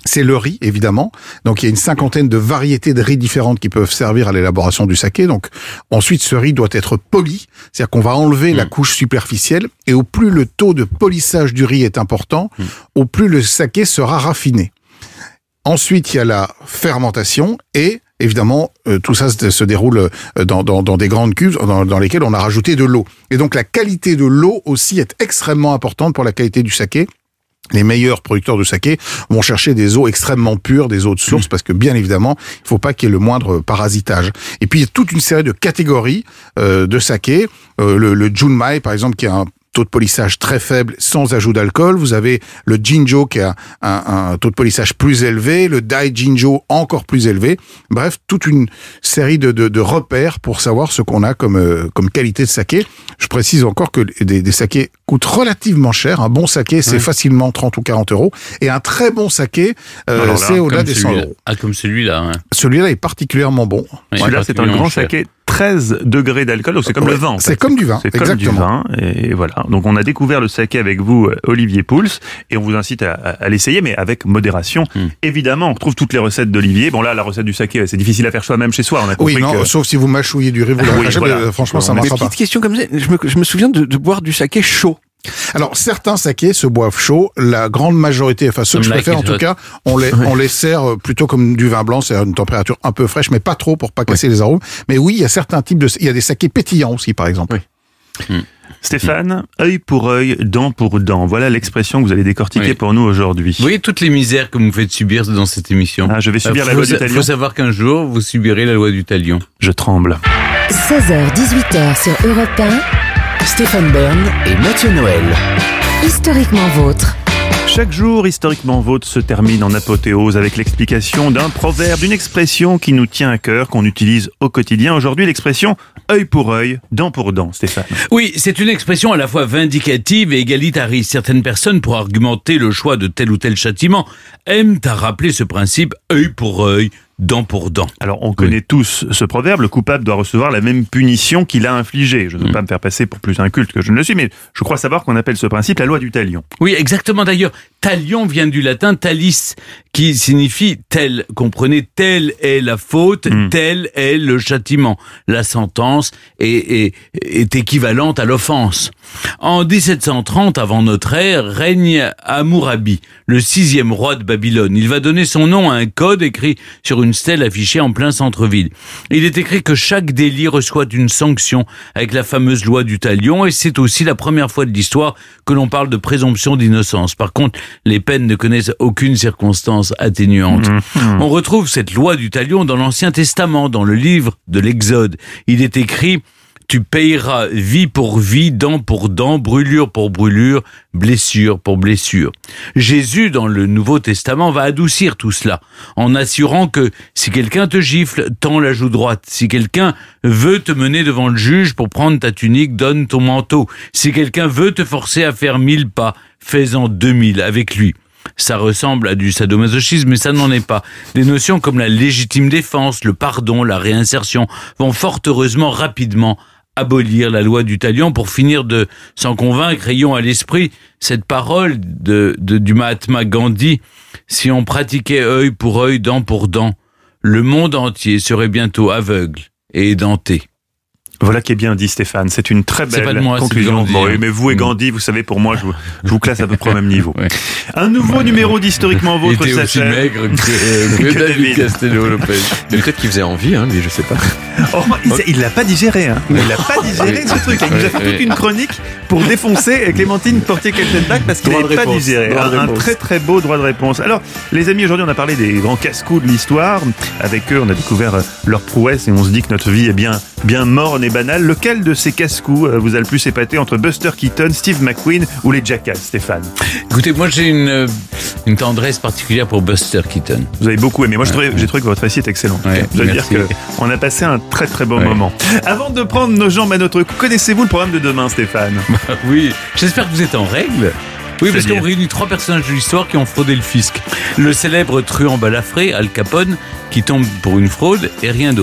c'est le riz, évidemment. Donc, il y a une cinquantaine de variétés de riz différentes qui peuvent servir à l'élaboration du saké. Donc, ensuite, ce riz doit être poli. C'est-à-dire qu'on va enlever mmh. la couche superficielle. Et au plus le taux de polissage du riz est important, mmh. au plus le saké sera raffiné. Ensuite, il y a la fermentation et, évidemment, euh, tout ça se, se déroule dans, dans, dans des grandes cuves dans, dans lesquelles on a rajouté de l'eau. Et donc, la qualité de l'eau aussi est extrêmement importante pour la qualité du saké. Les meilleurs producteurs de saké vont chercher des eaux extrêmement pures, des eaux de source, parce que bien évidemment, il faut pas qu'il y ait le moindre parasitage. Et puis, il y a toute une série de catégories euh, de saké. Euh, le, le Junmai, par exemple, qui a un taux de polissage très faible sans ajout d'alcool. Vous avez le Jinjo qui a un, un taux de polissage plus élevé, le Dai Jinjo encore plus élevé. Bref, toute une série de, de, de repères pour savoir ce qu'on a comme, euh, comme qualité de saké. Je précise encore que des, des sakés coûtent relativement cher. Un bon saké, c'est ouais. facilement trente ou quarante euros. Et un très bon saké, euh, là, c'est au-delà des cent euros. Ah, comme celui-là. Hein. Celui-là est particulièrement bon. Oui, celui-là, c'est un grand cher. saké. treize degrés d'alcool, donc c'est comme ouais, le vin. En fait. C'est comme du vin, c'est exactement. comme du vin, et voilà. Donc on a découvert le saké avec vous, Olivier Pouls, et on vous incite à, à l'essayer, mais avec modération. Hmm. Évidemment, on retrouve toutes les recettes d'Olivier. Bon là, la recette du saké, c'est difficile à faire soi-même chez soi. On a compris oui, non, que... sauf si vous mâchouillez du riz, vous oui, voilà. mais, franchement, ça ne marchera pas. Petite question comme ça, je me, je me souviens de, de boire du saké chaud. Alors, certains sakés se boivent chaud. La grande majorité, enfin ceux que je préfère en tout cas, on les, on les sert plutôt comme du vin blanc, c'est à une température un peu fraîche, mais pas trop pour pas casser oui. les arômes. Mais oui, il y a certains types de, il y a des sakés pétillants aussi, par exemple. Oui. Mmh. Stéphane, œil pour œil, dent pour dent. Voilà l'expression que vous allez décortiquer oui. pour nous aujourd'hui. Vous voyez toutes les misères que vous me faites subir dans cette émission. Ah, je vais subir euh, la loi du talion. Il faut savoir qu'un jour, vous subirez la loi du talion. Je tremble. seize heures dix-huit heures sur Europe un. Stéphane Bern et Mathieu Noël. Historiquement vôtre. Chaque jour, historiquement vôtre se termine en apothéose avec l'explication d'un proverbe, d'une expression qui nous tient à cœur, qu'on utilise au quotidien. Aujourd'hui, l'expression œil pour œil, dent pour dent, Stéphane. Oui, c'est une expression à la fois vindicative et égalitariste. Certaines personnes, pour argumenter le choix de tel ou tel châtiment, aiment à rappeler ce principe œil pour œil, dent pour dent. Alors, on connaît oui. tous ce proverbe, le coupable doit recevoir la même punition qu'il a infligée. Je ne veux mmh. pas me faire passer pour plus inculte que je ne le suis, mais je crois savoir qu'on appelle ce principe la loi du talion. Oui, exactement. D'ailleurs, talion vient du latin talis, qui signifie tel. Comprenez, telle est la faute, mmh. tel est le châtiment. La sentence est, est, est équivalente à l'offense. En dix-sept cent trente, avant notre ère, règne Hammurabi, le sixième roi de Babylone. Il va donner son nom à un code écrit sur une stèle affichée en plein centre-ville. Il est écrit que chaque délit reçoit une sanction avec la fameuse loi du talion, et c'est aussi la première fois de l'histoire que l'on parle de présomption d'innocence. Par contre, les peines ne connaissent aucune circonstance atténuante. Mmh, mmh. On retrouve cette loi du talion dans l'Ancien Testament, dans le livre de l'Exode. Il est écrit: tu payeras vie pour vie, dent pour dent, brûlure pour brûlure, blessure pour blessure. Jésus, dans le Nouveau Testament, va adoucir tout cela, en assurant que si quelqu'un te gifle, tends la joue droite. Si quelqu'un veut te mener devant le juge pour prendre ta tunique, donne ton manteau. Si quelqu'un veut te forcer à faire mille pas, fais-en deux mille avec lui. Ça ressemble à du sadomasochisme, mais ça n'en est pas. Des notions comme la légitime défense, le pardon, la réinsertion vont fort heureusement rapidement abolir la loi du talion. Pour finir de s'en convaincre, ayons à l'esprit cette parole de, de, du Mahatma Gandhi: si on pratiquait œil pour œil, dent pour dent, le monde entier serait bientôt aveugle et édenté. Voilà qui est bien dit, Stéphane. C'est une très belle c'est pas de moi, conclusion. Gandhi, bon, hein. Mais vous et Gandhi, vous savez, pour moi, je vous, je vous classe à peu près au même niveau. Ouais. Un nouveau numéro d'Historiquement Vôtre. Il était aussi maigre que, que, que David Castello-Lopez. Peut-être qu'il faisait envie, hein, lui, je sais pas. Oh, il, il l'a pas digéré, hein. Il l'a pas digéré, ce truc. Il nous a fait toute une chronique pour défoncer Clémentine Portier-Keltenbach parce qu'il n'avait pas digéré. Un, un très très beau droit de réponse. Alors, les amis, aujourd'hui, on a parlé des grands casse-coups de l'histoire. Avec eux, on a découvert leur prouesse et on se dit que notre vie est bien, bien morne et banale. Lequel de ces casse-coups vous a le plus épaté entre Buster Keaton, Steve McQueen ou les Jackass, Stéphane? Écoutez, moi j'ai une, une tendresse particulière pour Buster Keaton. Vous avez beaucoup aimé. Moi, ouais. j'ai, trouvé, j'ai trouvé que votre récit est excellent. Ouais, je dois dire qu'on a passé un très très bon ouais. moment. Avant de prendre nos jambes à notre cou, connaissez-vous le programme de demain, Stéphane? Bah, oui, j'espère que vous êtes en règle. Oui, parce qu'on réunit trois personnages de l'histoire qui ont fraudé le fisc. Le célèbre truand balafré, Al Capone, qui tombe pour une fraude et rien d'autre.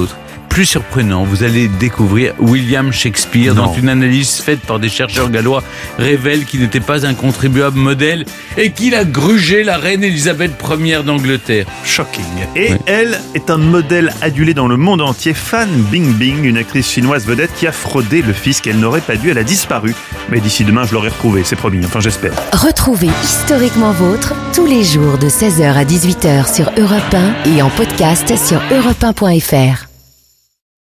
plus surprenant, vous allez découvrir William Shakespeare, Non. dont une analyse faite par des chercheurs gallois révèle qu'il n'était pas un contribuable modèle et qu'il a grugé la reine Elisabeth première d'Angleterre. Shocking. Et elle est un modèle adulé dans le monde entier. Fan Bingbing, une actrice chinoise vedette qui a fraudé le fisc. Elle n'aurait pas dû, elle a disparu. Mais d'ici demain, je l'aurai retrouvée, c'est promis. Enfin, j'espère. Retrouvez Historiquement Vôtre tous les jours de seize heures à dix-huit heures sur Europe un et en podcast sur europe un point f r.